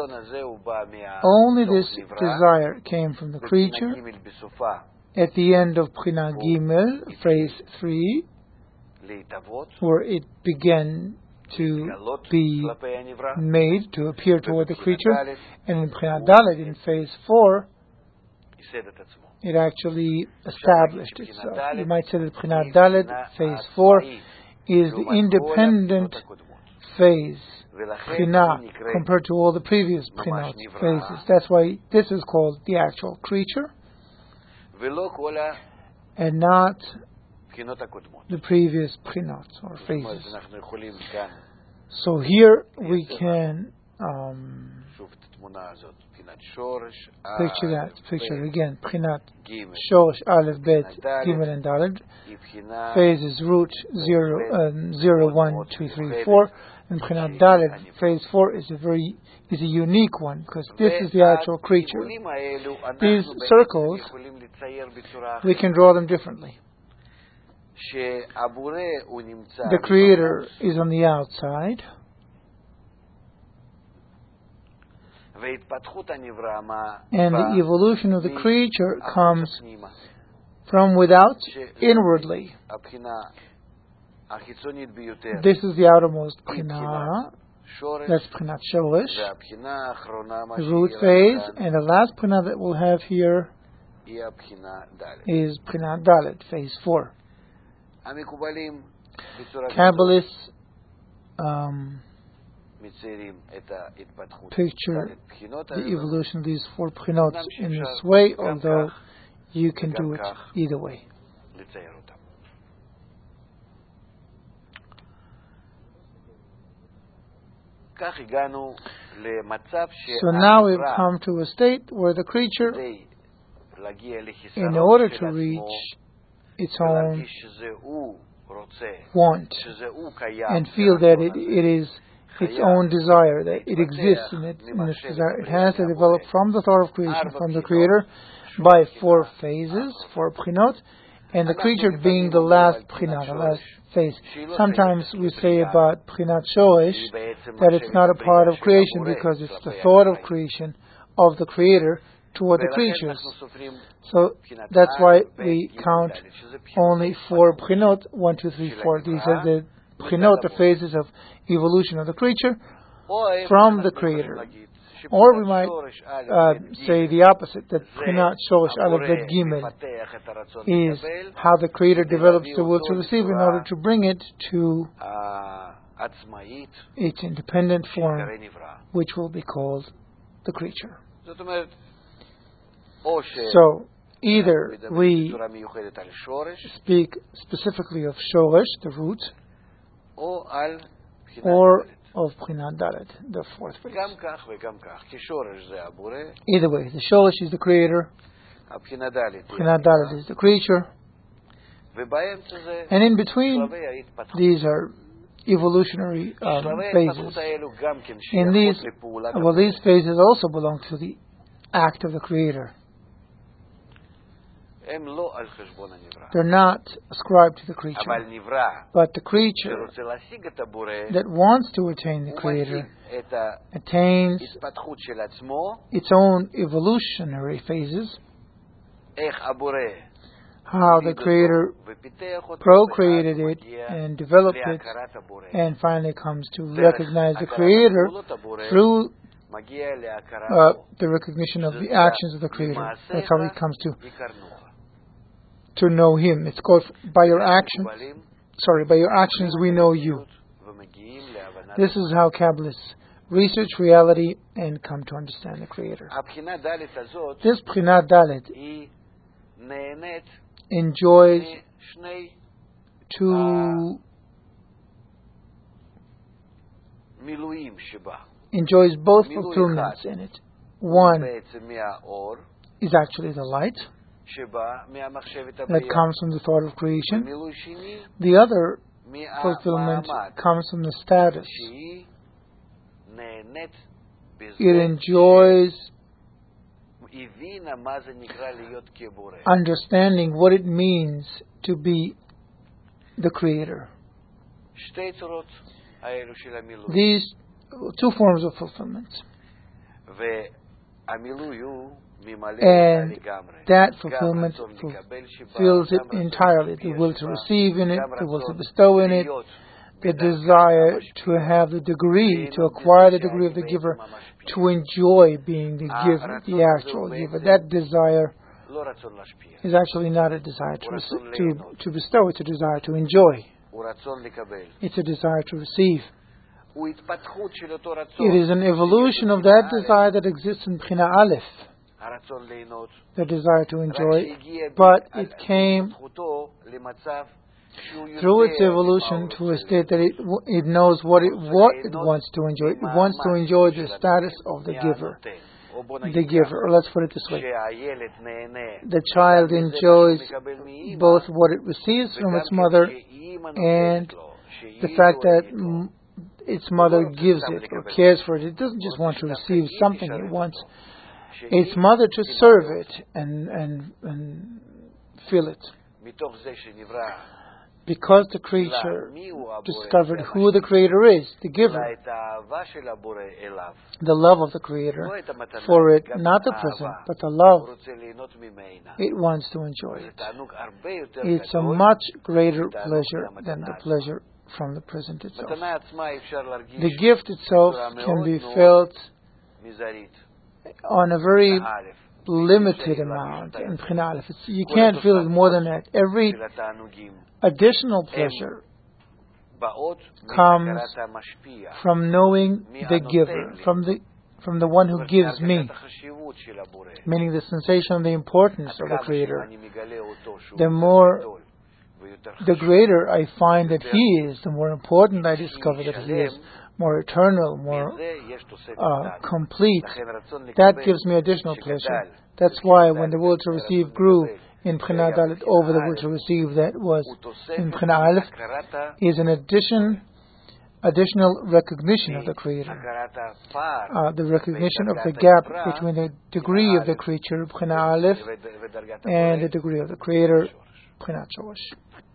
Only this desire came from the creature. At the end of B'china Gimel, phrase 3, where it began to be made to appear toward the creature, and in B'china Daled, in phase 4, it actually established itself. You might say that B'china Daled, phase 4, is the independent phase, B'china, compared to all the previous B'chinot phases. That's why this is called the actual creature, and not the previous B'chinot or phases. So here we can Picture that. Picture again. Prinat Shoresh Aleph Bet Gimel and Daled. Phases root 0, 1, 2, 3, 4. And Prinat Daled, phase 4 is a unique one because this is the actual creature. These circles, we can draw them differently. The Creator is on the outside. And the evolution of the creature comes from without inwardly. This is the outermost Prinah. That's Prinat Shoresh, the root phase. And the last Prinah that we'll have here is Prinat Daled, phase 4. Kabbalists picture the evolution of these 4 Prinot in this way, although you can do it either way. So now we've come to a state where the creature, in order to reach its own want and feel that it is its own desire, that it exists in this desire, it has to develop from the thought of creation, from the Creator, by 4 phases, 4 Prinot, and the creature being the last Prinat, the last phase. Sometimes we say about Prinat Shoresh that it's not a part of creation because it's the thought of creation of the Creator toward the creatures. So that's why we count only 4 Prinot, 1, 2, 3, 4. These are the Prinot, the phases of evolution of the creature from the Creator. Or we might say the opposite, that Prinat Shoresh Aleph Bet Gimel is how the Creator develops the will to receive in order to bring it to its independent form, which will be called the creature. So, either we speak specifically of Shoresh, the root, or of Prinat Daled, the 4th phase. Either way, the Shoresh is the Creator, Prinat Daled is the creature, and in between, these are evolutionary phases. In these phases also belong to the act of the Creator. They're not ascribed to the creature, but the creature that wants to attain the Creator attains its own evolutionary phases. How the Creator procreated it and developed it, and finally comes to recognize the Creator through the recognition of the actions of the Creator. That's how he comes to know Him. It's called by your actions we know you. This is how Kabbalists research reality and come to understand the Creator. This Prinat Daled enjoys 2 enjoys both fulfillments in it. One is actually the light that comes from the thought of creation. The other fulfillment comes from the status. It enjoys understanding what it means to be the Creator. These 2 forms of fulfillment. And that fulfillment fulfills it entirely. The will to receive in it, the will to bestow in it, the desire to have the degree, to acquire the degree of the giver, to enjoy being the giver, the actual giver. That desire is actually not a desire to bestow, it's a desire to enjoy. It's a desire to receive. It is an evolution of that desire that exists in Prinat Aleph, the desire to enjoy, but it came through its evolution to a state that it knows what it wants to enjoy. It wants to enjoy the status of the giver. Or let's put it this way. The child enjoys both what it receives from its mother and the fact that its mother gives it or cares for it. It doesn't just want to receive something. It wants its mother to serve it and feel it. Because the creature discovered who the Creator is, the giver, the love of the Creator for it, not the present, but the love, it wants to enjoy it. It's a much greater pleasure than the pleasure from the present itself. The gift itself can be felt on a very limited amount in B'china Aleph. You can't feel it more than that. Every additional pleasure comes from knowing the giver, from the one who gives me, meaning the sensation of the importance of the Creator. The greater I find that He is, the more important I discover that He is, more eternal, more complete. That gives me additional pleasure. That's why when the will to receive grew in B'china Dalet over the will to receive that was in B'china Aleph, is an additional recognition of the Creator. The recognition of the gap between the degree of the creature, B'china Aleph, and the degree of the Creator, B'china Shoresh.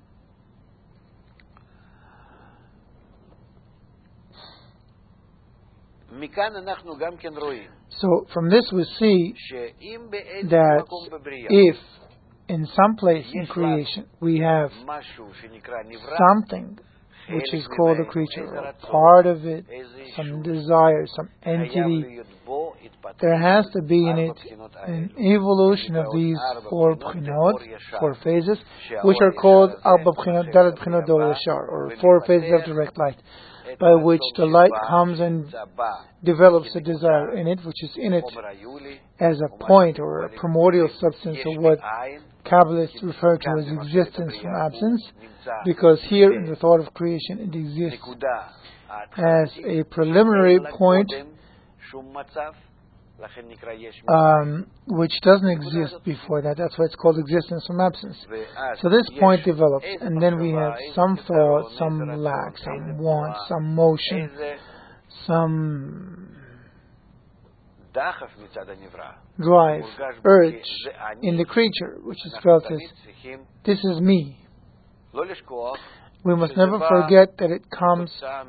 So from this we see that if in some place in creation we have something which is called a creature, or a part of it, some desire, some entity, there has to be in it an evolution of these four b'chinot, four phases, which are called Arba B'chinot, Dalet B'chinot Dor Yashar, or four phases of direct light, by which the light comes and develops a desire in it, which is in it as a point or a primordial substance, or what Kabbalists refer to as existence from absence, because here in the thought of creation it exists as a preliminary point which doesn't exist before that. That's why it's called existence from absence. So this point develops, and then we have some thought, some lack, some want, some motion, some drive, urge in the creature, which is felt as, this is me. We must never forget that it comes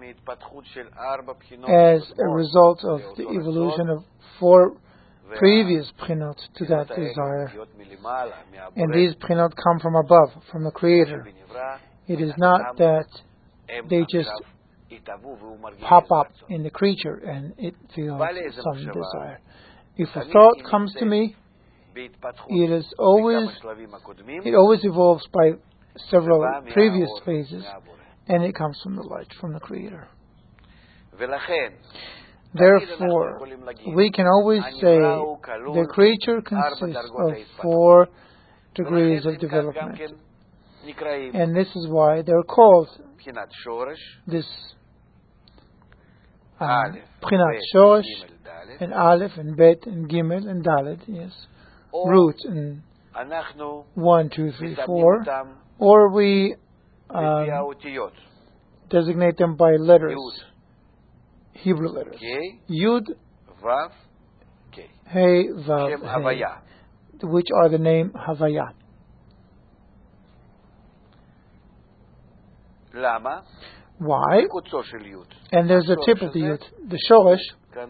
as a result of the evolution of four previous b'chinot to that desire. And these b'chinot come from above, from the Creator. It is not that they just pop up in the creature and it feels some desire. If a thought comes to me, it always evolves by several previous phases, and it comes from the light, from the Creator. Therefore, we can always say the creature consists of 4 degrees of development, and this is why they're called this B'chinat Shoresh, and Aleph, and Bet, and Gimel, and Dalet, yes, root, and 1, 2, 3, 4, or we designate them by letters, Hebrew letters. Yud, Hey, Vav, Hey, which are the name Havaya. Why? And there's a tip of the Yud. The Shoresh,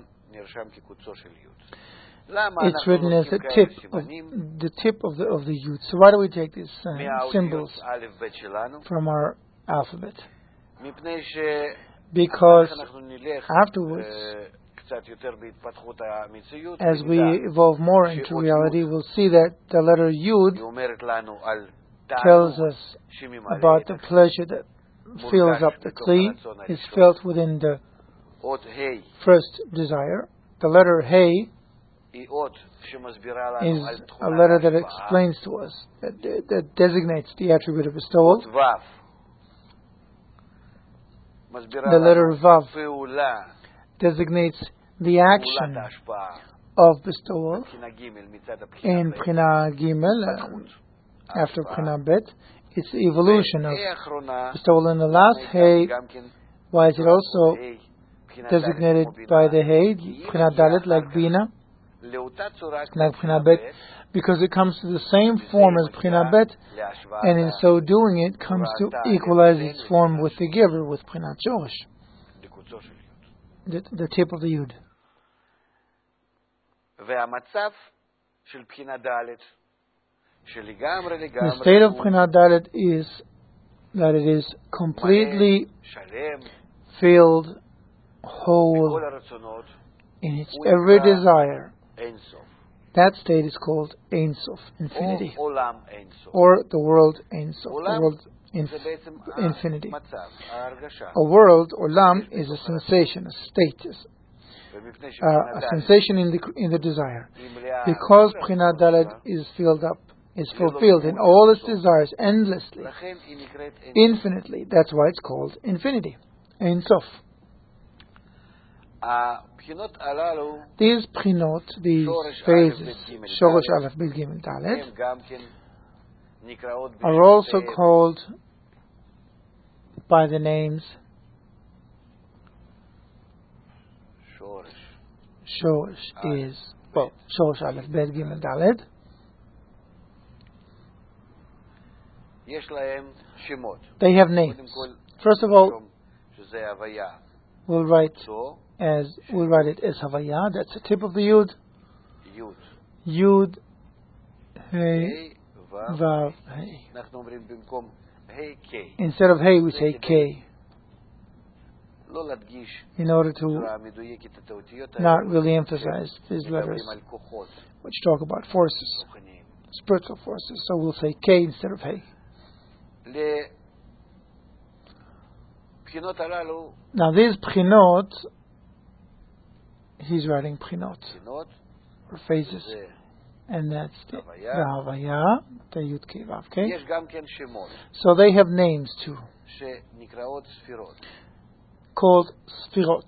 it's written as the tip of the Yud. So why do we take these symbols from our alphabet? Because afterwards, as we evolve more into reality, we'll see that the letter Yud tells us about the pleasure that fills up the Kli, is felt within the first desire. The letter Hey is a letter that explains to us, that designates the attribute of bestowal. The letter Vav designates the action of bestowal in Bchina Gimel, after Bchina Bet. It's the evolution of bestowal in the last Hey. Why is it also designated by the Hey, Bchina Dalet, like Bina, like Bchina Bet? Because it comes to the same form as Bchina Bet, and in so doing it comes to equalize its form with the giver, with Bchinat Shoresh, the tip of the Yud. The state of Bchinat Dalet is that it is completely filled, whole, in its every desire. That state is called Ein Sof, infinity, or the world Ein Sof, the world infinity. A world, Olam, is a sensation, a state, a sensation in the desire. Because Bchinat Dalet is filled up, is fulfilled in all its desires endlessly, infinitely. That's why it's called infinity, Ein Sof. These Bchinot, these phases, Shoresh Aleph Bet Gimel Dalet, are also called by the names Shoresh is, well, Shoresh Aleph Bet Gimel Dalet. They have names. First of all, we'll write it as Havaya. That's the tip of the Yud. Yud, Hey, Vav, Hey. Instead of Hey, we say K, in order to not really emphasize these letters, which talk about forces, spiritual forces. So we'll say K instead of Hey. Now these Bchinot, he's writing Bchinot, or phases, and that's the Havaya, the Yud Kei Vav Kei. So they have names too, called Sfirot.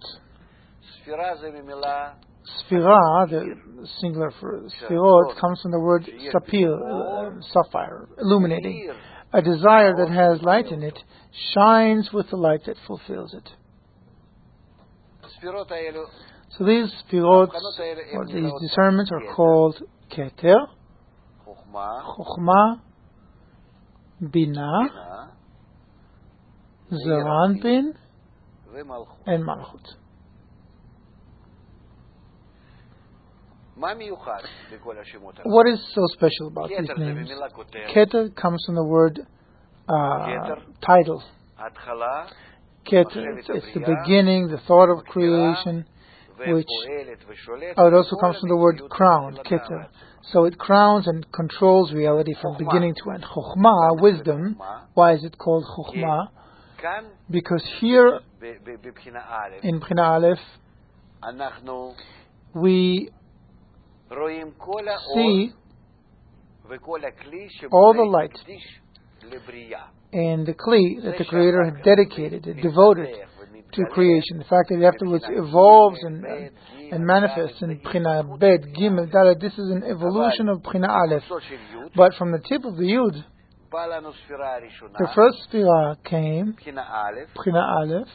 Sfira, the singular for Sfirot, comes from the word sapir, sapphire, illuminating. A desire that has light in it shines with the light that fulfills it. So these Sfirot, or these discernments, are called Keter, Chokhmah, Binah, Zeranpin, and Malchut. What is so special about these names? Keter comes from the word title. Keter, it's the beginning, the thought of creation, which it also comes from the word crown, Keter. So it crowns and controls reality from beginning to end. Chokhmah, wisdom. Why is it called Chokhmah? Because here in Bchina Aleph we see all the light and the Kli that the Creator had dedicated, devoted to creation. The fact that it afterwards evolves and manifests in Bchina Bet, Gimel, Dalet. This is an evolution of Bchina Aleph. But from the tip of the Yud, the first Sfira came, Bchina Aleph,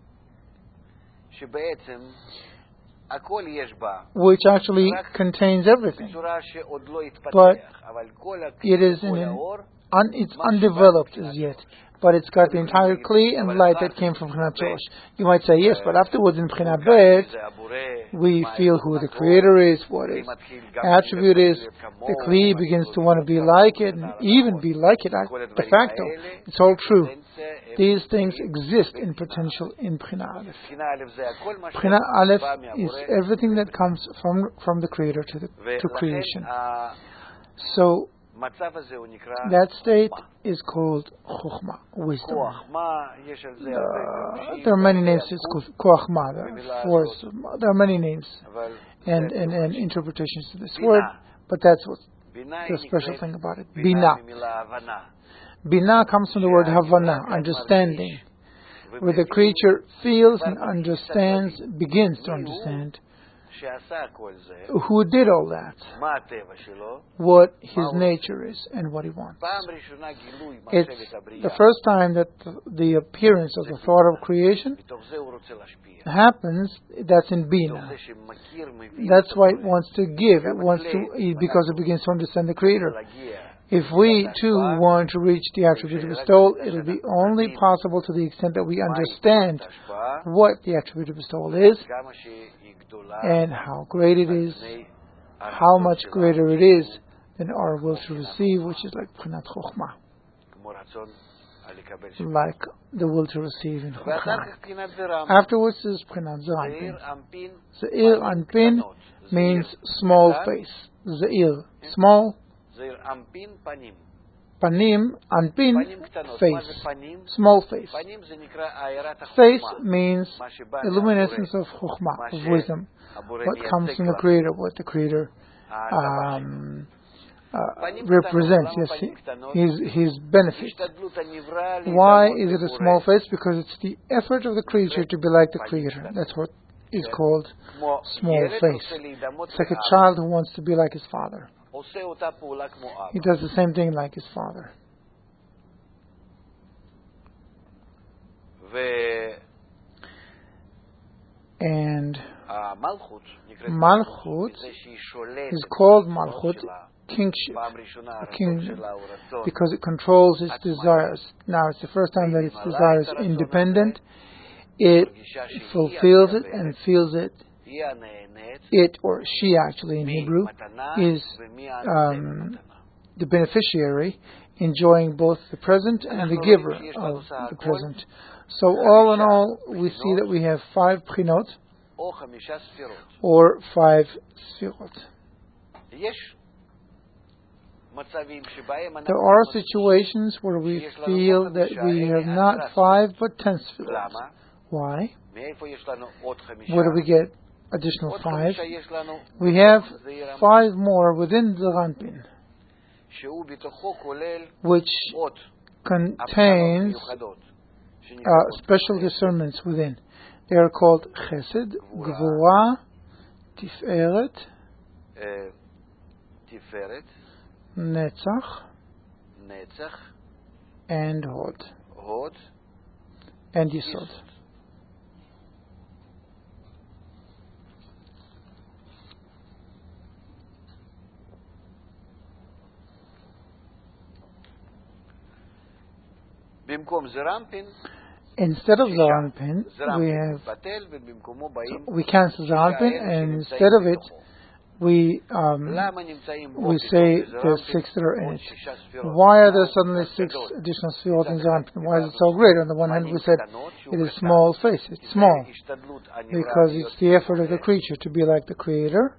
which actually contains everything, but it is it's undeveloped as yet. But it's got the entire Kli and light that came from Bchinat Shoresh. You might say yes, but afterwards in Bchina Bet, we feel who the Creator is, what His attribute is. The Kli begins to want to be like it, and even be like it de facto. It's all true. These things exist in potential in Bchina Aleph. Bchina Aleph is everything that comes from the Creator to creation. So that state is called Chokhmah, wisdom. There are many names. It's called Koachma, the force. There are many names and interpretations to this word, but that's what the special thing about it. Binah. Binah comes from the word Havana, understanding. where the creature feels and understands, begins to understand who did all that, what his nature is, and what he wants. It's the first time that the appearance of the thought of creation happens. That's in Bina. That's why it wants to give. It wants to, because it begins to understand the Creator. If we too want to reach the attribute of bestowal, it will be only possible to the extent that we understand what the attribute of bestowal is and how great it is, how much greater it is than our will to receive, which is like Prinat Chokhmah, like the will to receive in Chokhmah. Afterwards is Prinat Zeir Anpin. Zeir Anpin means small face. Zeir, small. Panim, Anpin, face, small face. Face means the luminescence of Chokhmah, of wisdom, what comes from the Creator, what the Creator represents, yes, his benefit. Why is it a small face? Because it's the effort of the creature to be like the Creator. That's what is called small face. It's like a child who wants to be like his father. He does the same thing like his father. And Malchut is called Malchut, kingship, kingdom, because it controls its desires. Now, it's the first time that its desires are independent. It fulfills it and feels it. It, or she actually in Hebrew, is the beneficiary, enjoying both the present and the giver of the present. So all in all, we see that we have 5 prinot, or 5 sfirot. There are situations where we feel that we have not 5 but 10 sfirot. Why? Where do we get additional 5? We have 5 more within the Zeir Anpin, which contains special discernments within. They are called Chesed, Gvura, Tiferet, Netzach, and Hod, and Yesod. Instead of Zeir Anpin, we cancel Zeir Anpin, and instead of it, we say there's 6 that are in it. Why are there suddenly 6 additional sfirot in Zeir Anpin? Why is it so great? On the one hand, we said it is small face. It's small because it's the effort of the creature to be like the Creator.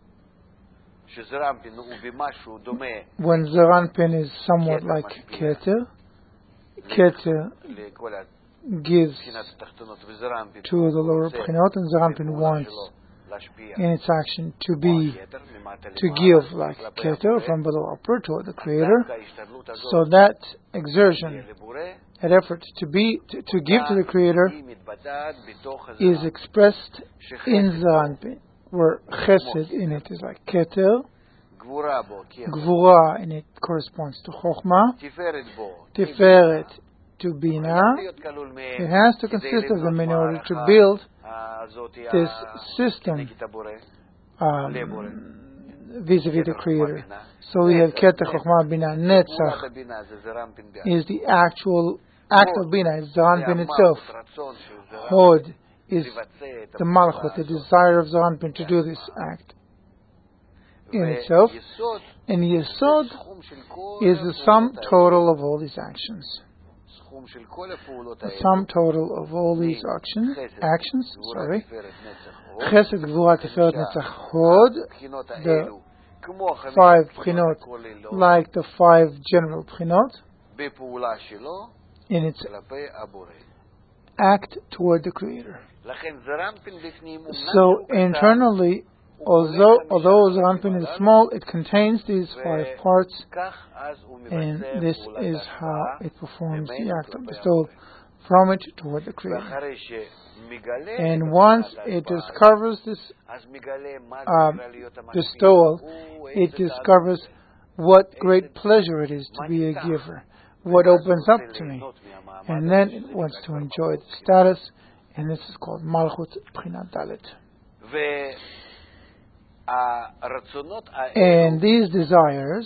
When Zeir Anpin is somewhat like Keter, Keter gives to the lower prinot, and Zeir Anpin wants in its action to give like Keter from below upward toward the Creator. So that exertion, that effort to give to the Creator is expressed in Zeir Anpin, where Chesed in it is like Keter, Gvura in it corresponds to Chokhmah, Tiferet to Bina. It has to consist of them in order to build this system vis-a-vis the Creator. So we have Keter, Chokhmah, Bina. Netzach is the actual act of Bina, is Zeir Anpin itself. Hod is the Malchut, the desire of Zeir Anpin to do this act in itself. And Yesod is the sum total of all these actions. The sum total of all these actions. Chesed, Gvura, Tiferet, Netzach, Hod, the 5 prinot, like the 5 general prinot, in its act toward the Creator. So internally, although Zeir Anpin is small, it contains these 5 parts, and this is how it performs the act of bestowal. from it toward the Creator. And once it discovers this bestowal, it discovers what great pleasure it is to be a giver, what opens up to me. And then it wants to enjoy the status, and this is called Malchut B'chinat Dalet. And these desires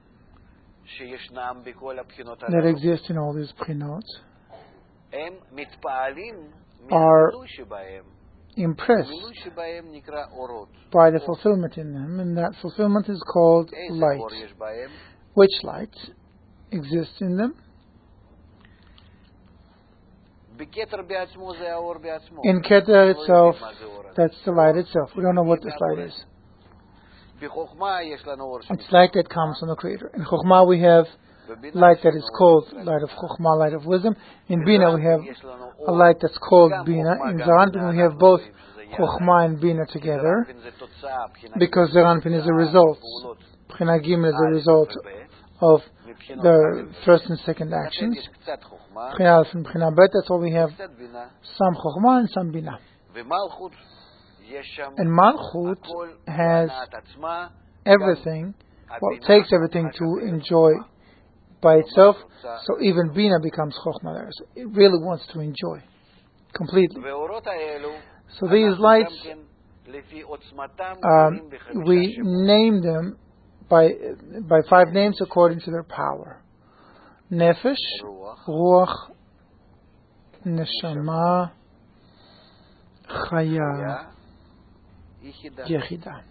that exist in all these B'chinot are impressed by the fulfillment in them, and that fulfillment is called light. Which light exists in them? In Keter itself, that's the light itself. We don't know what this light is. It's light that comes from the Creator. In Chokhmah we have light that is called light of Chokhmah, light of wisdom. In Bina we have a light that's called Bina. In Zaranpin we have both Chokhmah and Bina together, because Zaranpin is a result. B'china Gimel is a result of the first and second actions. B'china Aleph and B'china Bet, that's why we have some Chokhmah and some Bina. And Malchut has everything, takes everything to enjoy by itself, so even Bina becomes Chokhmah there. So it really wants to enjoy completely. So these lights, we name them by 5 names according to their power: Nefesh, Ruach, Neshama, Chaya, Yechida.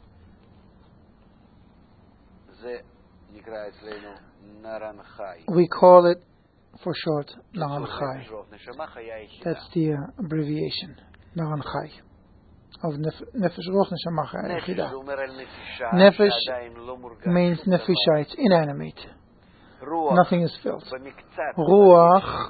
We call it for short Naran Chai. That's the abbreviation, Naran Chai, of Nefesh, Ruach, Neshama, Chaya, Yechida. Nefesh means Nefisha, it's inanimate. Nothing is filled. Ruach,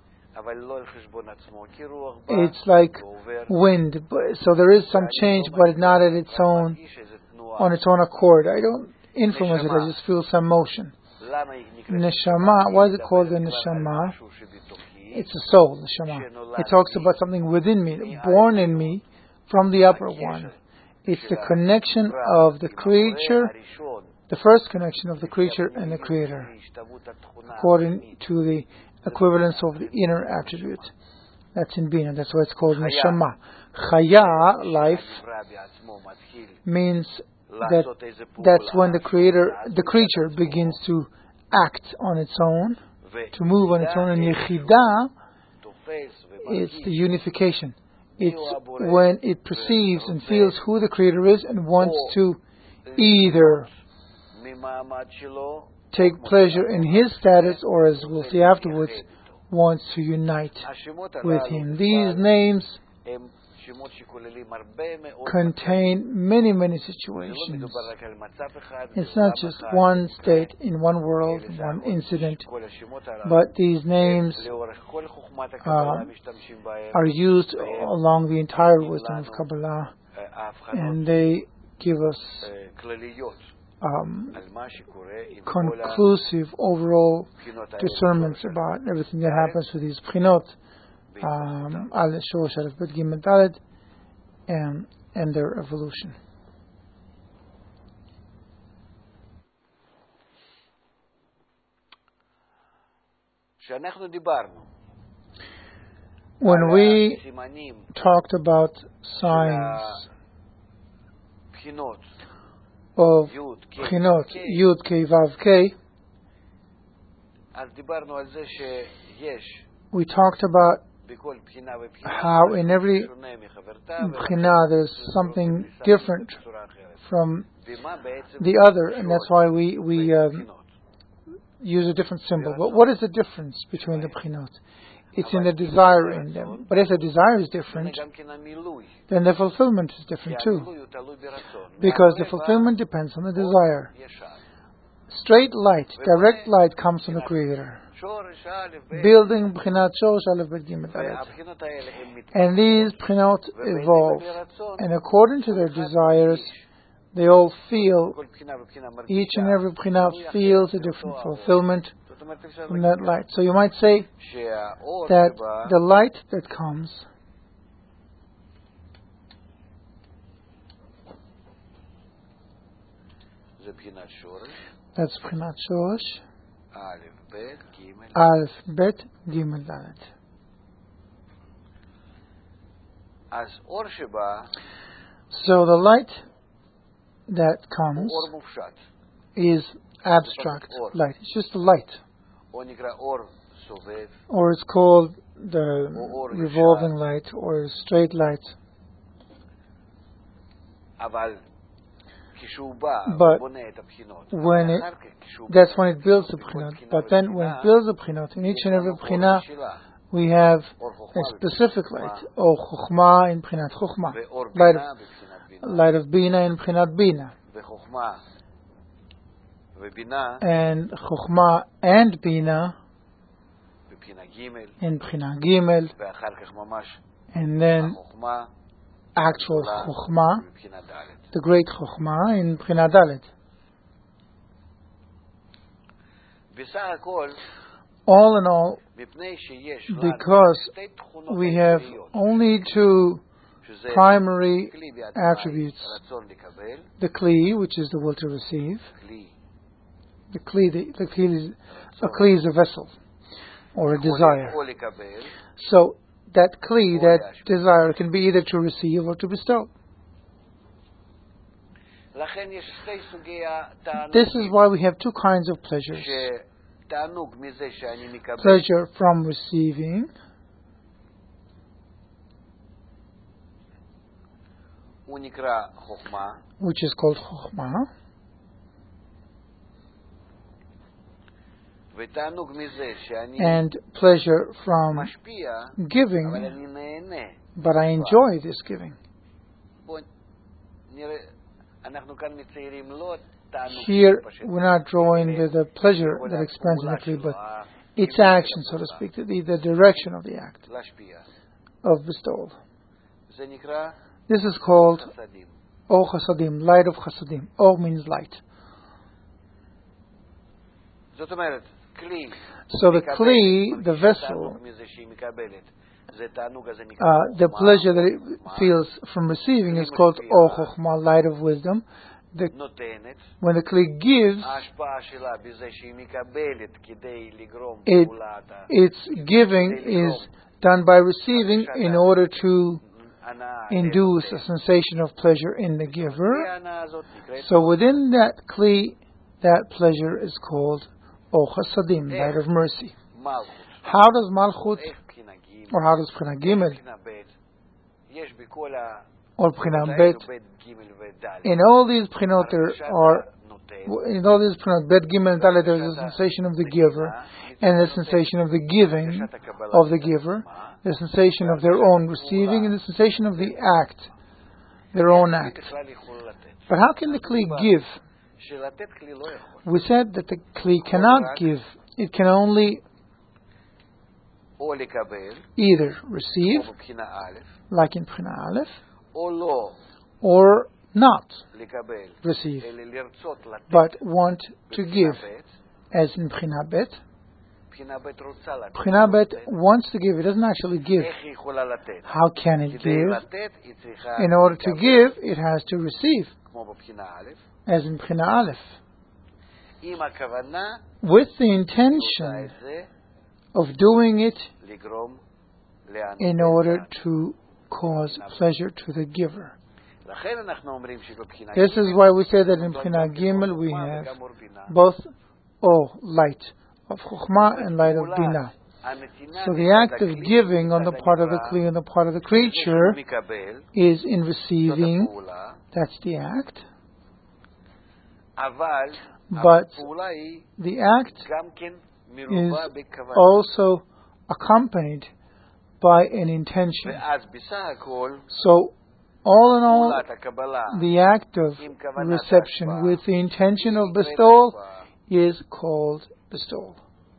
it's like wind, so there is some change, but not at its own, on its own accord. I don't influence it, I just feel some motion. Neshama, why is it called the Neshama? It's a soul, Neshama. It talks about something within me, born in me from the upper one. It's the connection of the creature, the first connection of the creature and the Creator, according to the equivalence of the inner attribute. That's in Bina, that's why it's called Neshama. Chaya, life, means that's when the creature begins to act on its own, to move on its own. And Yechida, it's the unification. It's when it perceives and feels who the Creator is and wants to either take pleasure in His status, or, as we'll see afterwards, wants to unite with Him. These names contain many, many situations. It's not just one state in one world, one incident, but these names are used along the entire wisdom of Kabbalah, and they give us conclusive overall discernments about everything that happens with these B'chinot, Aleph, Shorosh, Aleph, Bet, Gimel, Dalet, and their evolution. When we talked about signs of B'chinot, Yud, Kei, Vav, Kei, we talked about how in every B'china there's something different from the other, and that's why we use a different symbol. But what is the difference between the B'chinot? It's in the desire in them. But if the desire is different, then the fulfillment is different too, because the fulfillment depends on the desire. Straight light, direct light comes from the Creator, building B'chinat Shorosh, Aleph, Bet, Gimel, Dalet. And these B'chinot evolve, and according to their desires, they all feel, each and every B'china feels a different fulfillment from that light. So you might say that the light that comes that's B'chinat Shoresh, Aleph, Bet, Gimel, Dalet. So the light that comes is abstract light. It's just a light. Or it's called the revolving light or straight light. But that's when it builds the B'chinot. But then when it builds the B'chinot, in each and every B'chinah, we have a specific light, or Chokhmah in B'chinat Chokhmah, light of Bina in B'chinat Bina, and Chokhmah and Bina in B'chinat Gimel, and then actual Chokhmah, the great Chokhmah in B'chinat Dalet. All in all, because we have only two primary attributes, the Kli, which is the will to receive. The Kli is a vessel or a desire. So that Kli, that desire, can be either to receive or to bestow. This is why we have two kinds of pleasures. Pleasure from receiving, which is called Chokhmah, and pleasure from giving, but I enjoy this giving. Here, we're not drawing the pleasure that expands in the Kli, but its action, so to speak, the direction of the act of bestowal. This is called Or Chasadim, light of Chasadim. Or means light. So the Kli, the vessel, the pleasure that it feels from receiving is called Or Chokhmah, light of wisdom. When the Kli gives, its giving is done by receiving in order to induce a sensation of pleasure in the giver. So within that Kli, that pleasure is called Or Chasadim, light of mercy. How does Malchut, or how does B'chinat Gimel, or B'chinat Bet, in all these B'chinot in all these B'chinot, Bet, Gimel, and Dalet, there is a sensation of the giver, and the sensation of the giving of the giver, the sensation of their own receiving, and the sensation of the act, their own act. But how can the Kli give? We said that the Kli cannot give. It can only either receive, like in B'chinat Aleph, or not receive, but want to give, as in B'chinat Bet. B'chinat Bet wants to give, it doesn't actually give. How can it give? In order to give, it has to receive, as in B'chinat Aleph, with the intention of doing it in order to cause pleasure to the giver. This is why we say that in B'chinat Gimel we have both light of Chokhmah and light of Bina. So the act of giving on the part of the Kli and the part of the creature is in receiving. That's the act. But the act is also accompanied by an intention. So all in all, the act of reception with the intention of bestowal is called bestowal.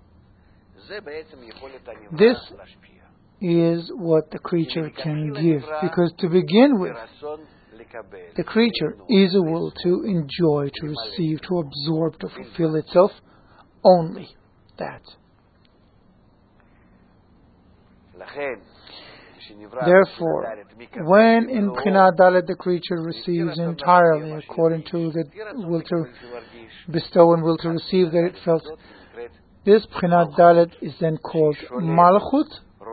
This is what the creature can give, because to begin with, the creature is a will to enjoy, to receive, to absorb, to fulfill itself only. that. Therefore, when in B'china Dalet the creature receives entirely according to the will to bestow and will to receive that it felt, this B'china Dalet is then called Malchut,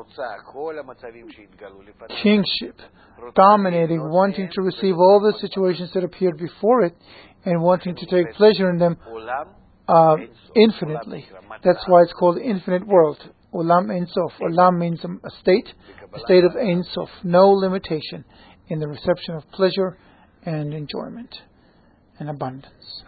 kingship, dominating, wanting to receive all the situations that appeared before it and wanting to take pleasure in them infinitely. That's why it's called infinite world. Olam Ein Sof. Olam means a state of Ein Sof, no limitation in the reception of pleasure and enjoyment and abundance.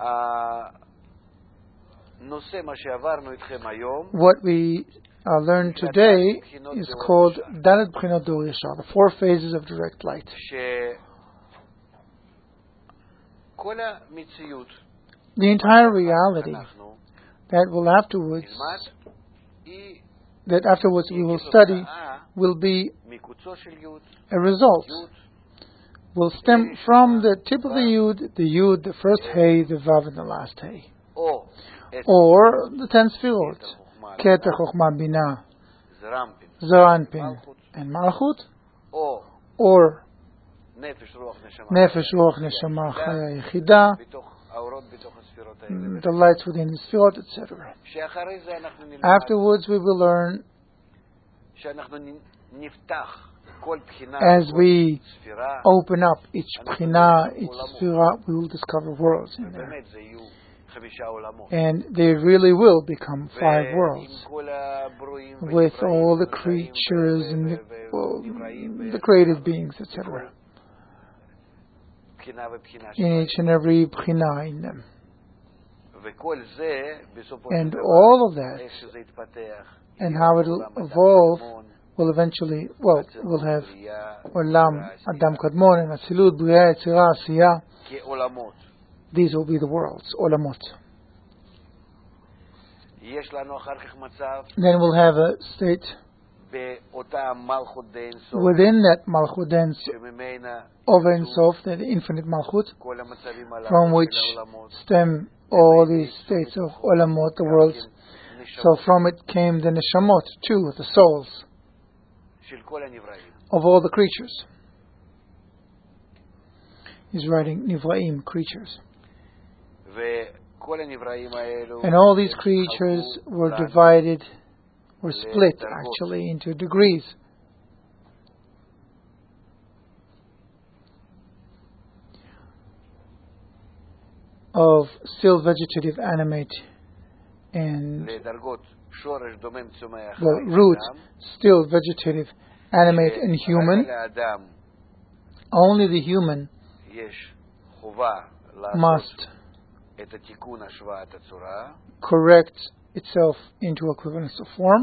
What we learned today is called Dalet B'chinot Or Yashar, the 4 phases of direct light. The entire reality that afterwards we will study will be a result, will stem from the tip of the Yud, the first Hey, the Vav, and the last Hey. Or the 10 Sfirot, Keter, Chochmah, Binah, Zaranpin, and Malchut, or Nefesh, Ruach, Neshama, Chaya, Yechidah, the lights within the Sfirot, etc. Afterwards we will learn, as we open up each B'china, each Sfirah, we will discover worlds in there. And they really will become 5 worlds, with all the creatures and the created beings, etc. in each and every B'china in them. And all of that, and how it will evolve, will eventually, we'll have Olam, Adam Kadmon, and Atzilut, Bria, Yetzirah, Asiyah. These will be the worlds, Olamot. Then we'll have a state within that Malchut of Ein Sof, the infinite Malchut, from which stem all these states of Olamot, the worlds. So from it came the Neshamot too, the souls of all the creatures. He's writing Nivraim, creatures. And all these creatures were divided, were split actually into degrees. Of still vegetative, animate, and the root, still vegetative, animate, and human. Only the human must correct itself into equivalence of form.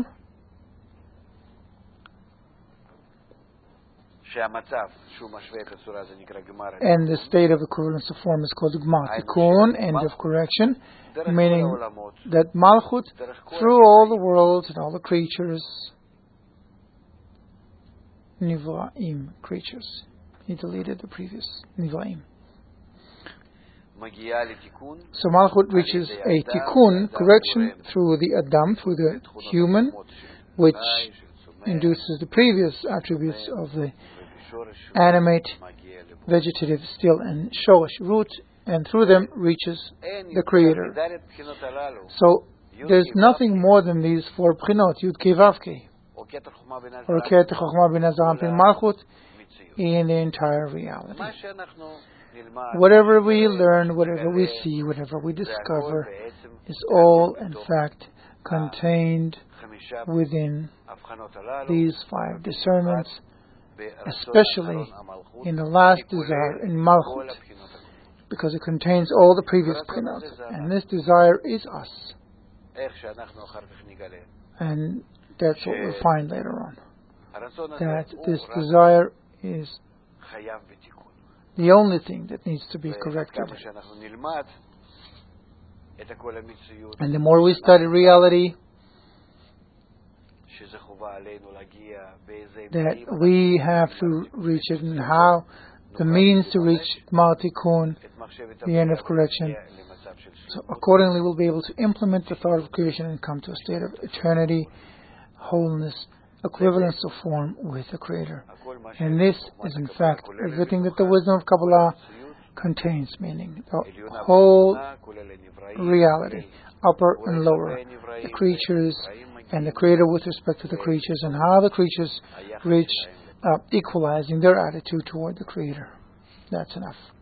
And the state of equivalence of form is called Gmar Tikkun, end of correction, meaning that Malchut, through all the worlds and all the creatures, Nivraim, creatures. He deleted the previous Nivraim. So Malchut reaches a Tikkun, correction, through the Adam, through the human, which induces the previous attributes of the animate, vegetative, still, and shorish, root, and through them reaches the Creator. So there's nothing more than these 4 B'chinot, Yud Kei Vav Kei, or Keter Chochmah Binah Zaranpin Malchut, in the entire reality. Whatever we learn, whatever we see, whatever we discover, is all in fact contained within these 5 discernments, especially in the last desire, in Malchut, because it contains all the previous B'chinot, and this desire is us. And that's what we'll find later on, that this desire is the only thing that needs to be corrected. And the more we study reality, that we have to reach it, and how the means to reach Gmar Tikkun, the end of correction, So accordingly, we'll be able to implement the thought of creation and come to a state of eternity, wholeness, equivalence of form with the Creator. And this is in fact everything that the wisdom of Kabbalah contains, meaning the whole reality, upper and lower, the creatures and the Creator with respect to the creatures, and how the creatures reach equalizing their attitude toward the Creator. That's enough.